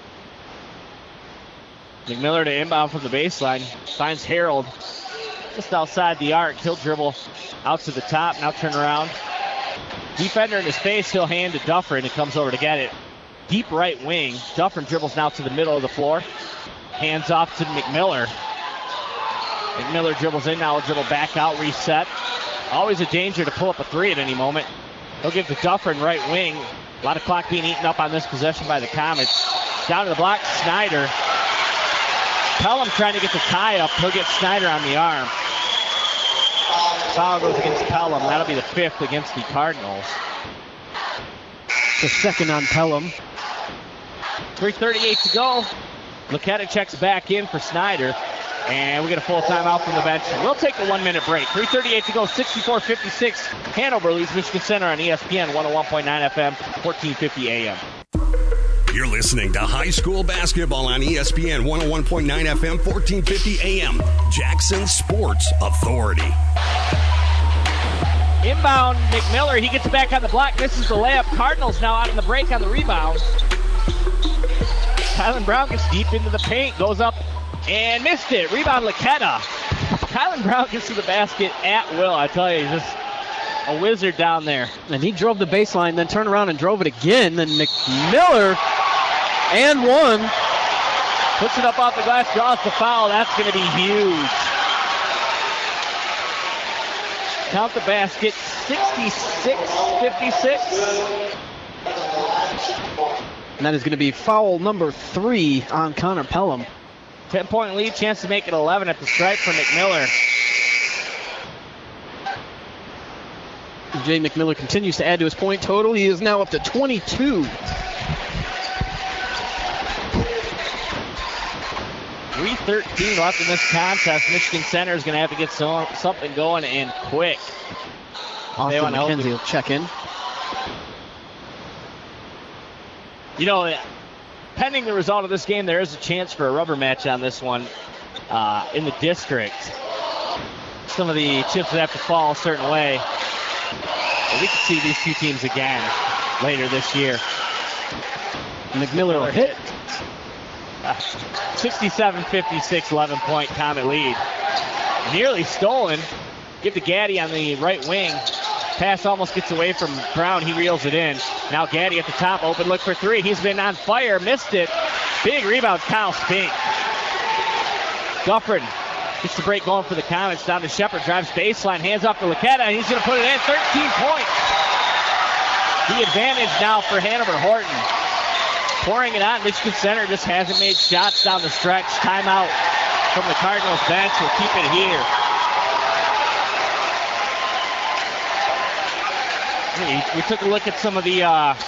McMiller to inbound from the baseline. Finds Harold just outside the arc. He'll dribble out to the top. Now turn around. Defender in his face. He'll hand to Dufferin. He comes over to get it. Deep right wing. Dufferin dribbles now to the middle of the floor. Hands off to McMiller. McMiller dribbles in. Now he'll dribble back out. Reset. Always a danger to pull up a 3 at any moment. He'll give to Dufferin right wing. A lot of clock being eaten up on this possession by the Comets. Down to the block, Snyder. Pelham trying to get the tie up. He'll get Snyder on the arm. Foul goes against Pelham. That'll be the 5th against the Cardinals. The 2nd on Pelham. 3:38 to go. Laquetta checks back in for Snyder. And we get a full timeout from the bench. We'll take a 1-minute break. 3:38 to go, 64-56. Hanover leads Michigan Center on ESPN 101.9 FM, 1450 AM. You're listening to high school basketball on ESPN 101.9 FM, 1450 AM. Jackson Sports Authority. Inbound, McMiller. He gets it back on the block, misses the layup. Cardinals now out in the break on the rebound. Kylan Brown gets deep into the paint, goes up and missed it. Rebound, Laketta. Kylan Brown gets to the basket at will. I tell you, he's just a wizard down there. And he drove the baseline, then turned around and drove it again. Then McMiller and one. Puts it up off the glass, draws the foul. That's going to be huge. Count the basket, 66-56. And that is going to be foul number 3 on Connor Pelham. 10-point lead, chance to make it 11 at the stripe for McMiller. Jay McMiller continues to add to his point total. He is now up to 22. 3:13 left in this contest. Michigan Center is going to have to get something going and quick. Austin McKenzie will check in. You know, pending the result of this game, there is a chance for a rubber match on this one in the district. Some of the chips would have to fall a certain way. But we could see these two teams again later this year. McMiller will hit. 67-56, 11-point Comet lead. Nearly stolen. Give to Gaddy on the right wing. Pass almost gets away from Brown. He reels it in. Now Gaddy at the top. Open look for 3. He's been on fire. Missed it. Big rebound, Kyle Spink. Guffrin gets the break going for the Comets. Down to Shepard. Drives baseline. Hands off to Laketta. And he's going to put it in. 13 points. The advantage now for Hanover Horton. Pouring it on. Michigan Center just hasn't made shots down the stretch. Timeout from the Cardinals bench. We'll keep it here. We took a look at some of the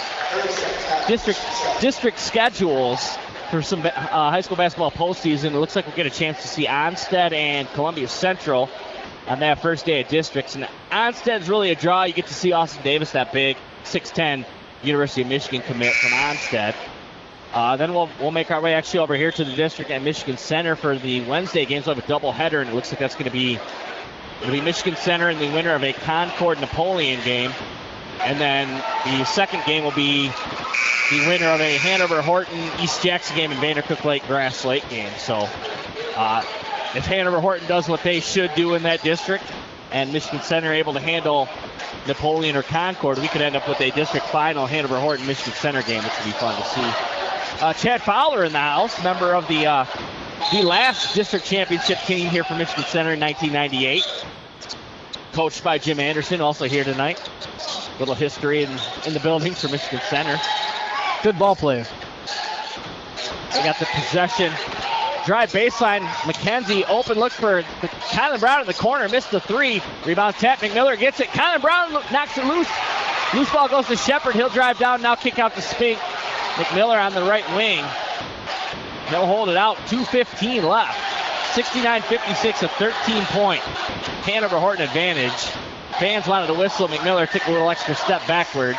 district schedules for some high school basketball postseason. It looks like we'll get a chance to see Onstead and Columbia Central on that first day of districts. And Onstead's really a draw. You get to see Austin Davis, that big 6'10" University of Michigan commit from Onstead. Then we'll make our way actually over here to the district at Michigan Center for the Wednesday games. We'll have a doubleheader, and it looks like that's going to be Michigan Center and the winner of a Concord Napoleon game. And then the second game will be the winner of a Hanover Horton East Jackson game and Vandercook Lake Grass Lake game. So if Hanover Horton does what they should do in that district and Michigan Center able to handle Napoleon or Concord, we could end up with a district final Hanover Horton Michigan Center game, which would be fun to see. Chad Fowler in the house, member of the last district championship team here for Michigan Center in 1998. Coached by Jim Anderson, also here tonight. Little history in the building for Michigan Center. Good ball player. They got the possession. Drive baseline. McKenzie open look for Kylan Brown in the corner. Missed the 3. Rebound tap. McMiller gets it. Kylan Brown knocks it loose. Loose ball goes to Shepard. He'll drive down. Now kick out to Spink. McMiller on the right wing. They'll hold it out. 2:15 left. 69-56, a 13-point Hanover Horton advantage. Fans wanted to whistle. McMiller took a little extra step backwards.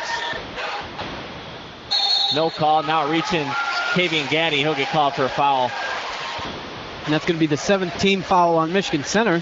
No call. Now reaching Kavian Gaddy. He'll get called for a foul. And that's going to be the 17th foul on Michigan Center.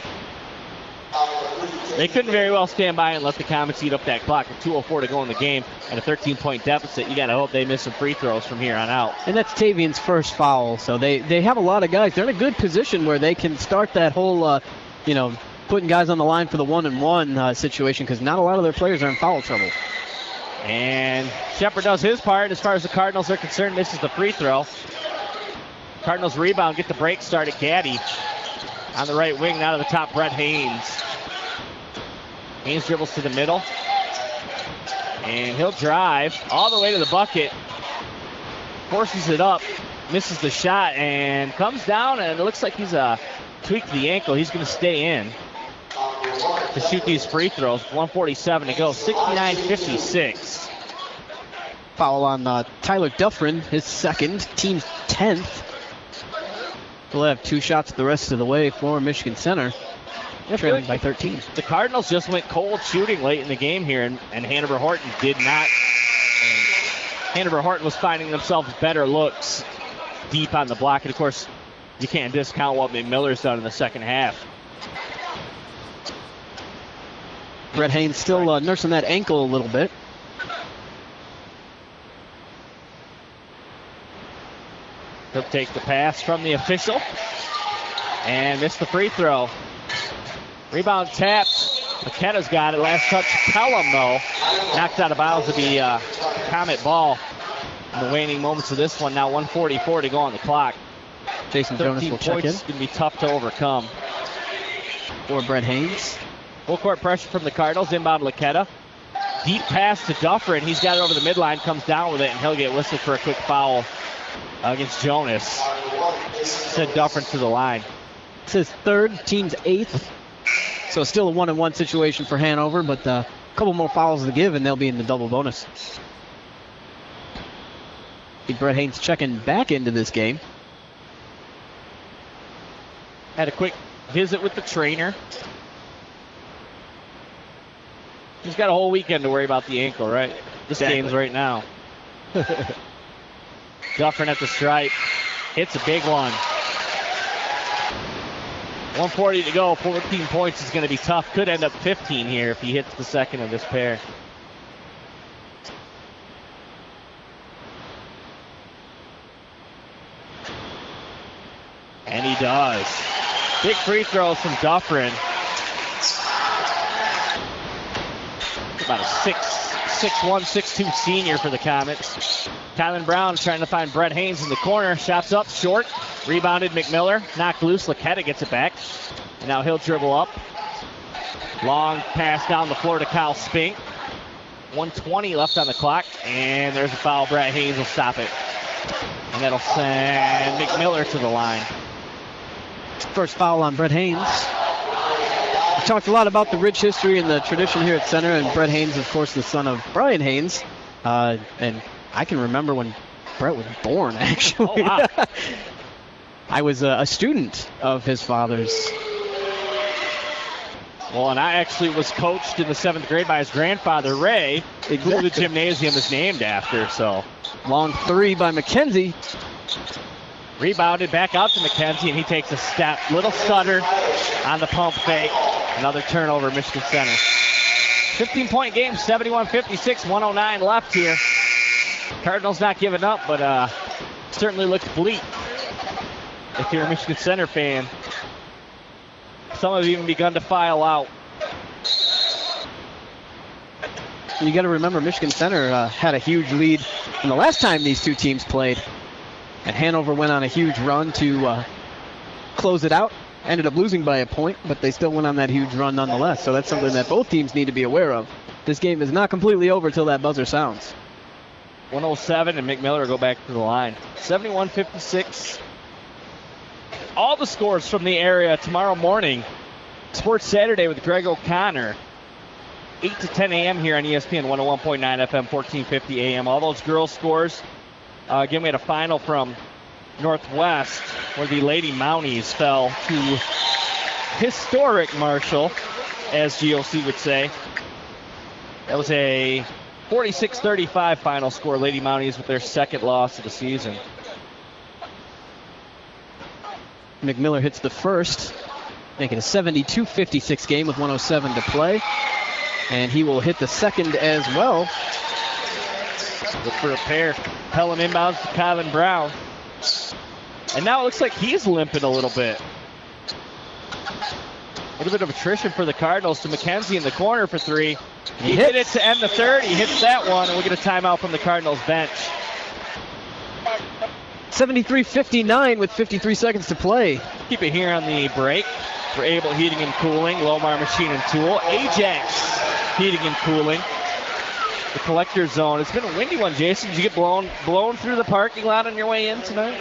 They couldn't very well stand by and let the Comets eat up that clock. With 2:04 to go in the game and a 13-point deficit. You got to hope they miss some free throws from here on out. And that's Tavian's first foul. So they have a lot of guys. They're in a good position where they can start that whole, putting guys on the line for the 1-and-1 situation, because not a lot of their players are in foul trouble. And Shepard does his part as far as the Cardinals are concerned. Misses the free throw. Cardinals rebound, get the break started. Gaddy on the right wing, now to the top, Brett Haynes. Haynes dribbles to the middle. And he'll drive all the way to the bucket. Forces it up, misses the shot, and comes down, and it looks like he's tweaked the ankle. He's going to stay in to shoot these free throws. 1:47 to go. 69-56. Foul on Tyler Duffrin, his second, team's 10th. We'll have 2 shots the rest of the way for Michigan Center, trailing by 13. The Cardinals just went cold shooting late in the game here, and Hanover Horton did not. Hanover Horton was finding themselves better looks deep on the block. And, of course, you can't discount what McMiller's done in the second half. Brett Haynes still nursing that ankle a little bit. He'll take the pass from the official and miss the free throw. Rebound tapped. McKenna's got it. Last touch, Pelham, though. Knocked out of bounds to be Comet ball in the waning moments of this one. Now 1:44 to go on the clock. Jason Jonas will check in. It's going to be tough to overcome. For Brett Haynes. Full court pressure from the Cardinals. Inbound Laketta. Deep pass to Dufferin. He's got it over the midline, comes down with it, and he'll get whistled for a quick foul against Jonas. Sent Dufferin to the line. It's his 3rd, team's 8th. So still a 1-on-1 situation for Hanover, but a couple more fouls to give, and they'll be in the double bonus. Brett Haynes checking back into this game. Had a quick visit with the trainer. He's got a whole weekend to worry about the ankle, right? This game's right now. Dufferin at the stripe. Hits a big one. 1:40 to go. 14 points is going to be tough. Could end up 15 here if he hits the second of this pair. And he does. Big free throws from Dufferin. About a 6'1", 6'2" senior for the Comets. Kylan Brown trying to find Brett Haynes in the corner. Shots up, short. Rebounded McMiller. Knocked loose. Laketta gets it back. And now he'll dribble up. Long pass down the floor to Kyle Spink. 1:20 left on the clock. And there's a foul. Brett Haynes will stop it. And that'll send McMiller to the line. First foul on Brett Haynes. We talked a lot about the rich history and the tradition here at Center, and Brett Haynes, of course, the son of Brian Haynes. And I can remember when Brett was born, actually. Oh, wow. I was a student of his father's. Well, and I actually was coached in the 7th grade by his grandfather, Ray, who the gymnasium is named after. So long 3 by McKenzie. Rebounded back out to McKenzie, and he takes a step. Little stutter on the pump fake. Another turnover, Michigan Center. 15-point game, 71-56, 109 left here. Cardinals not giving up, but certainly looks bleak if you're a Michigan Center fan. Some have even begun to file out. You got to remember, Michigan Center had a huge lead from the last time these two teams played. And Hanover went on a huge run to close it out. Ended up losing by a point, but they still went on that huge run nonetheless. So that's something that both teams need to be aware of. This game is not completely over till that buzzer sounds. 107 and McMiller go back to the line. 71-56. All the scores from the area tomorrow morning. Sports Saturday with Greg O'Connor. 8 to 10 a.m. here on ESPN 101.9 FM, 1450 a.m. All those girls' scores. Again, we had a final from Northwest where the Lady Mounties fell to historic Marshall, as GOC would say. That was a 46-35 final score. Lady Mounties with their second loss of the season. McMiller hits the first, making a 72-56 game with 107 to play. And he will hit the second as well. Look for a pair. Pelham inbounds to Kylan Brown. And now it looks like he's limping a little bit. A little bit of attrition for the Cardinals to McKenzie in the corner for 3. He hit it to end the third. He hits that one, and we'll get a timeout from the Cardinals bench. 73-59 with 53 seconds to play. Keep it here on the break for Able Heating and Cooling, Lomar Machine and Tool, Ajax Heating and Cooling. The collector zone. It's been a windy one, Jason. Did you get blown through the parking lot on your way in tonight?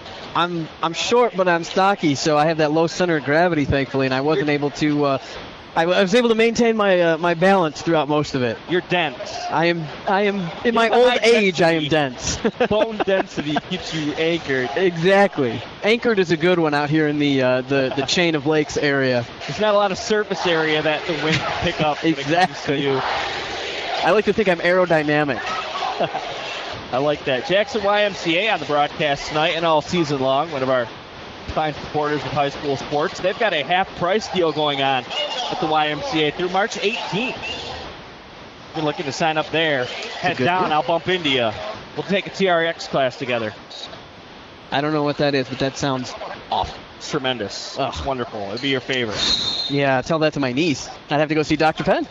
I'm short, but I'm stocky, so I have that low center of gravity, thankfully, and I wasn't able to I was able to maintain my my balance throughout most of it. You're dense. I am in my old age. I am dense. Bone density keeps you anchored. Exactly. Anchored is a good one out here in the chain of lakes area. There's not a lot of surface area that the wind can pick up. Exactly. You. I like to think I'm aerodynamic. I like that. Jackson YMCA on the broadcast tonight and all season long. One of our fine supporters of high school sports. They've got a half-price deal going on at the YMCA through March 18th. If you're looking to sign up there, head down. I'll bump into you. We'll take a TRX class together. I don't know what that is, but that sounds awful. It's tremendous. Oh, it's wonderful. It'd be your favorite. Yeah, tell that to my niece. I'd have to go see Dr. Penn.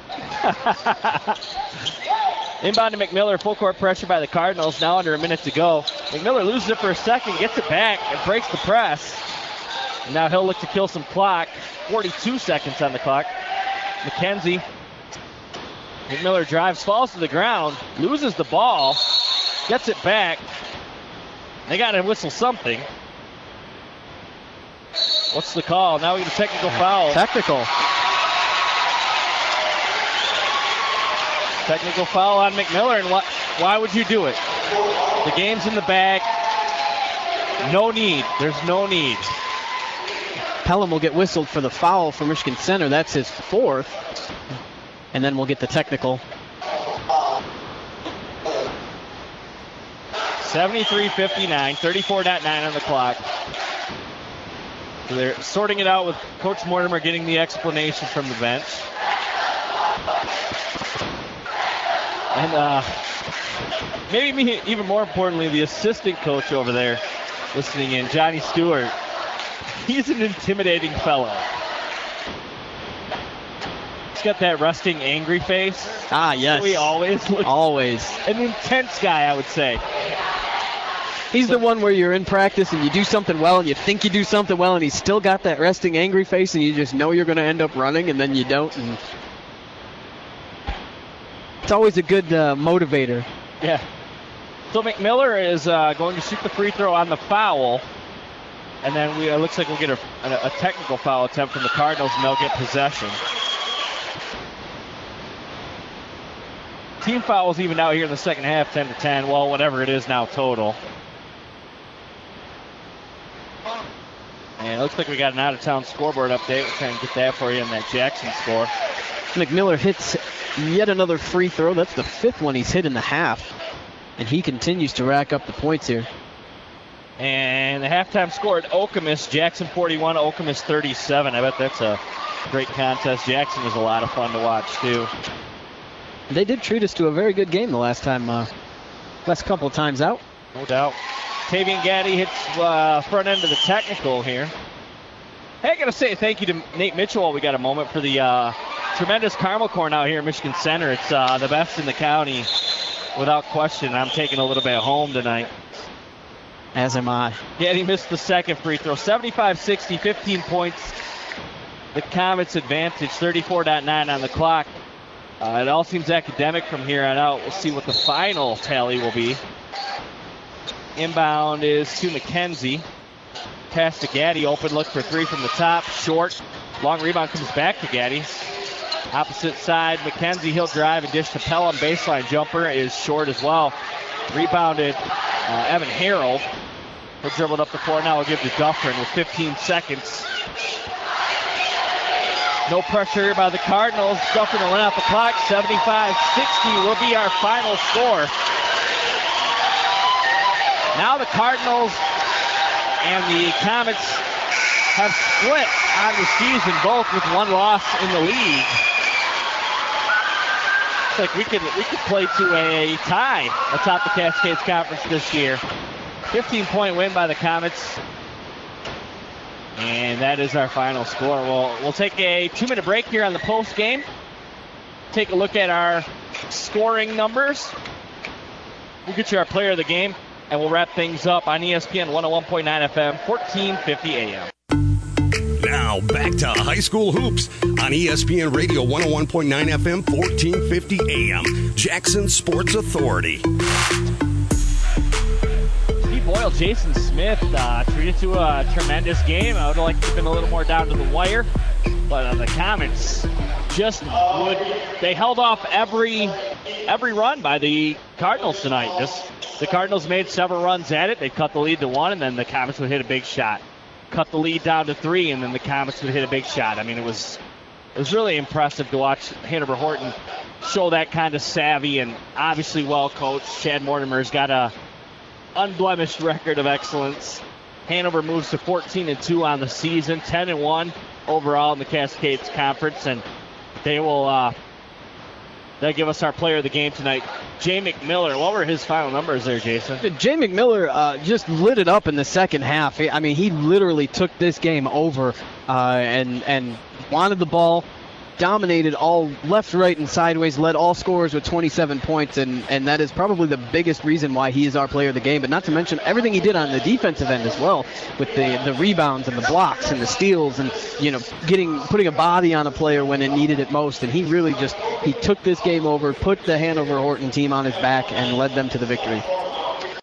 Inbound to McMiller, full court pressure by the Cardinals, now under a minute to go. McMiller loses it for a second, gets it back, and breaks the press. And now he'll look to kill some clock. 42 seconds on the clock. McKenzie. McMiller drives, falls to the ground, loses the ball, gets it back. They got to whistle something. What's the call? Now we get a technical foul. Technical foul on McMiller, and why would you do it? The game's in the bag. No need. There's no need. Pelham will get whistled for the foul for Michigan Center. That's his fourth. And then we'll get the technical. 73-59, 34.9 on the clock. So they're sorting it out with Coach Mortimer getting the explanation from the bench. And maybe even more importantly, the assistant coach over there listening in, Johnny Stewart. He's an intimidating fellow. He's got that resting, angry face. Ah, yes. We always look. Always. An intense guy, I would say. He's the one where you're in practice and you do something well and you think you do something well and he's still got that resting, angry face and you just know you're going to end up running and then you don't. And it's always a good motivator. Yeah. So McMiller is going to shoot the free throw on the foul. And then it looks like we'll get a technical foul attempt from the Cardinals, and they'll get possession. Team fouls even out here in the second half, 10-10. Well, whatever it is now total. And it looks like we got an out-of-town scoreboard update. We'll try and get that for you in that Jackson score. McMiller hits yet another free throw. That's the fifth one he's hit in the half. And he continues to rack up the points here. And the halftime score at Okemos, Jackson 41, Okemos 37. I bet that's a great contest. Jackson was a lot of fun to watch, too. They did treat us to a very good game the last couple of times out. No doubt. Tavian Gaddy hits front end of the technical here. Hey, I got to say thank you to Nate Mitchell while we got a moment for the tremendous caramel corn out here in Michigan Center. It's the best in the county, without question. I'm taking a little bit home tonight. As am I. Gaddy missed the second free throw. 75-60, 15 points. The Comets advantage, 34.9 on the clock. It all seems academic from here on out. We'll see what the final tally will be. Inbound is to McKenzie. Pass to Gaddy. Open look for three from the top. Short. Long rebound comes back to Gaddy. Opposite side, McKenzie. He'll drive and dish to Pelham. Baseline jumper is short as well. Rebounded Evan Harold. He'll dribble it up the floor. Now we'll give to Duffrin with 15 seconds. No pressure here by the Cardinals. Duffin will run out the clock. 75-60 will be our final score. Now the Cardinals and the Comets have split on the season, both with one loss in the league. Looks like we could play to a tie atop the Cascades Conference this year. 15-point win by the Comets. And that is our final score. We'll take a 2-minute break here on the post game. Take a look at our scoring numbers. We'll get you our player of the game, and we'll wrap things up on ESPN 101.9 FM, 1450 AM. Now back to high school hoops on ESPN Radio 101.9 FM, 1450 AM. Jackson Sports Authority. Boyle, Jason Smith treated to a tremendous game. I would like to have been a little more down to the wire, but the Comets they held off every run by the Cardinals tonight. The Cardinals made several runs at it. They cut the lead to 1, and then the Comets would hit a big shot. Cut the lead down to 3, and then the Comets would hit a big shot. I mean, it was really impressive to watch Hanover Horton show that kind of savvy and obviously well coached. Chad Mortimer's got a unblemished record of excellence. Hanover moves to 14-2 on the season, 10-1 overall in the Cascades Conference, and they'll give us our player of the game tonight, Jay McMiller. What were his final numbers there, Jason? Jay McMiller just lit it up in the second half. I mean, he literally took this game over and wanted the ball, dominated all left, right, and sideways, led all scorers with 27 points, and that is probably the biggest reason why he is our player of the game. But not to mention everything he did on the defensive end as well, with the rebounds and the blocks and the steals, and putting a body on a player when it needed it most. And he really he took this game over, put the Hanover Horton team on his back, and led them to the victory.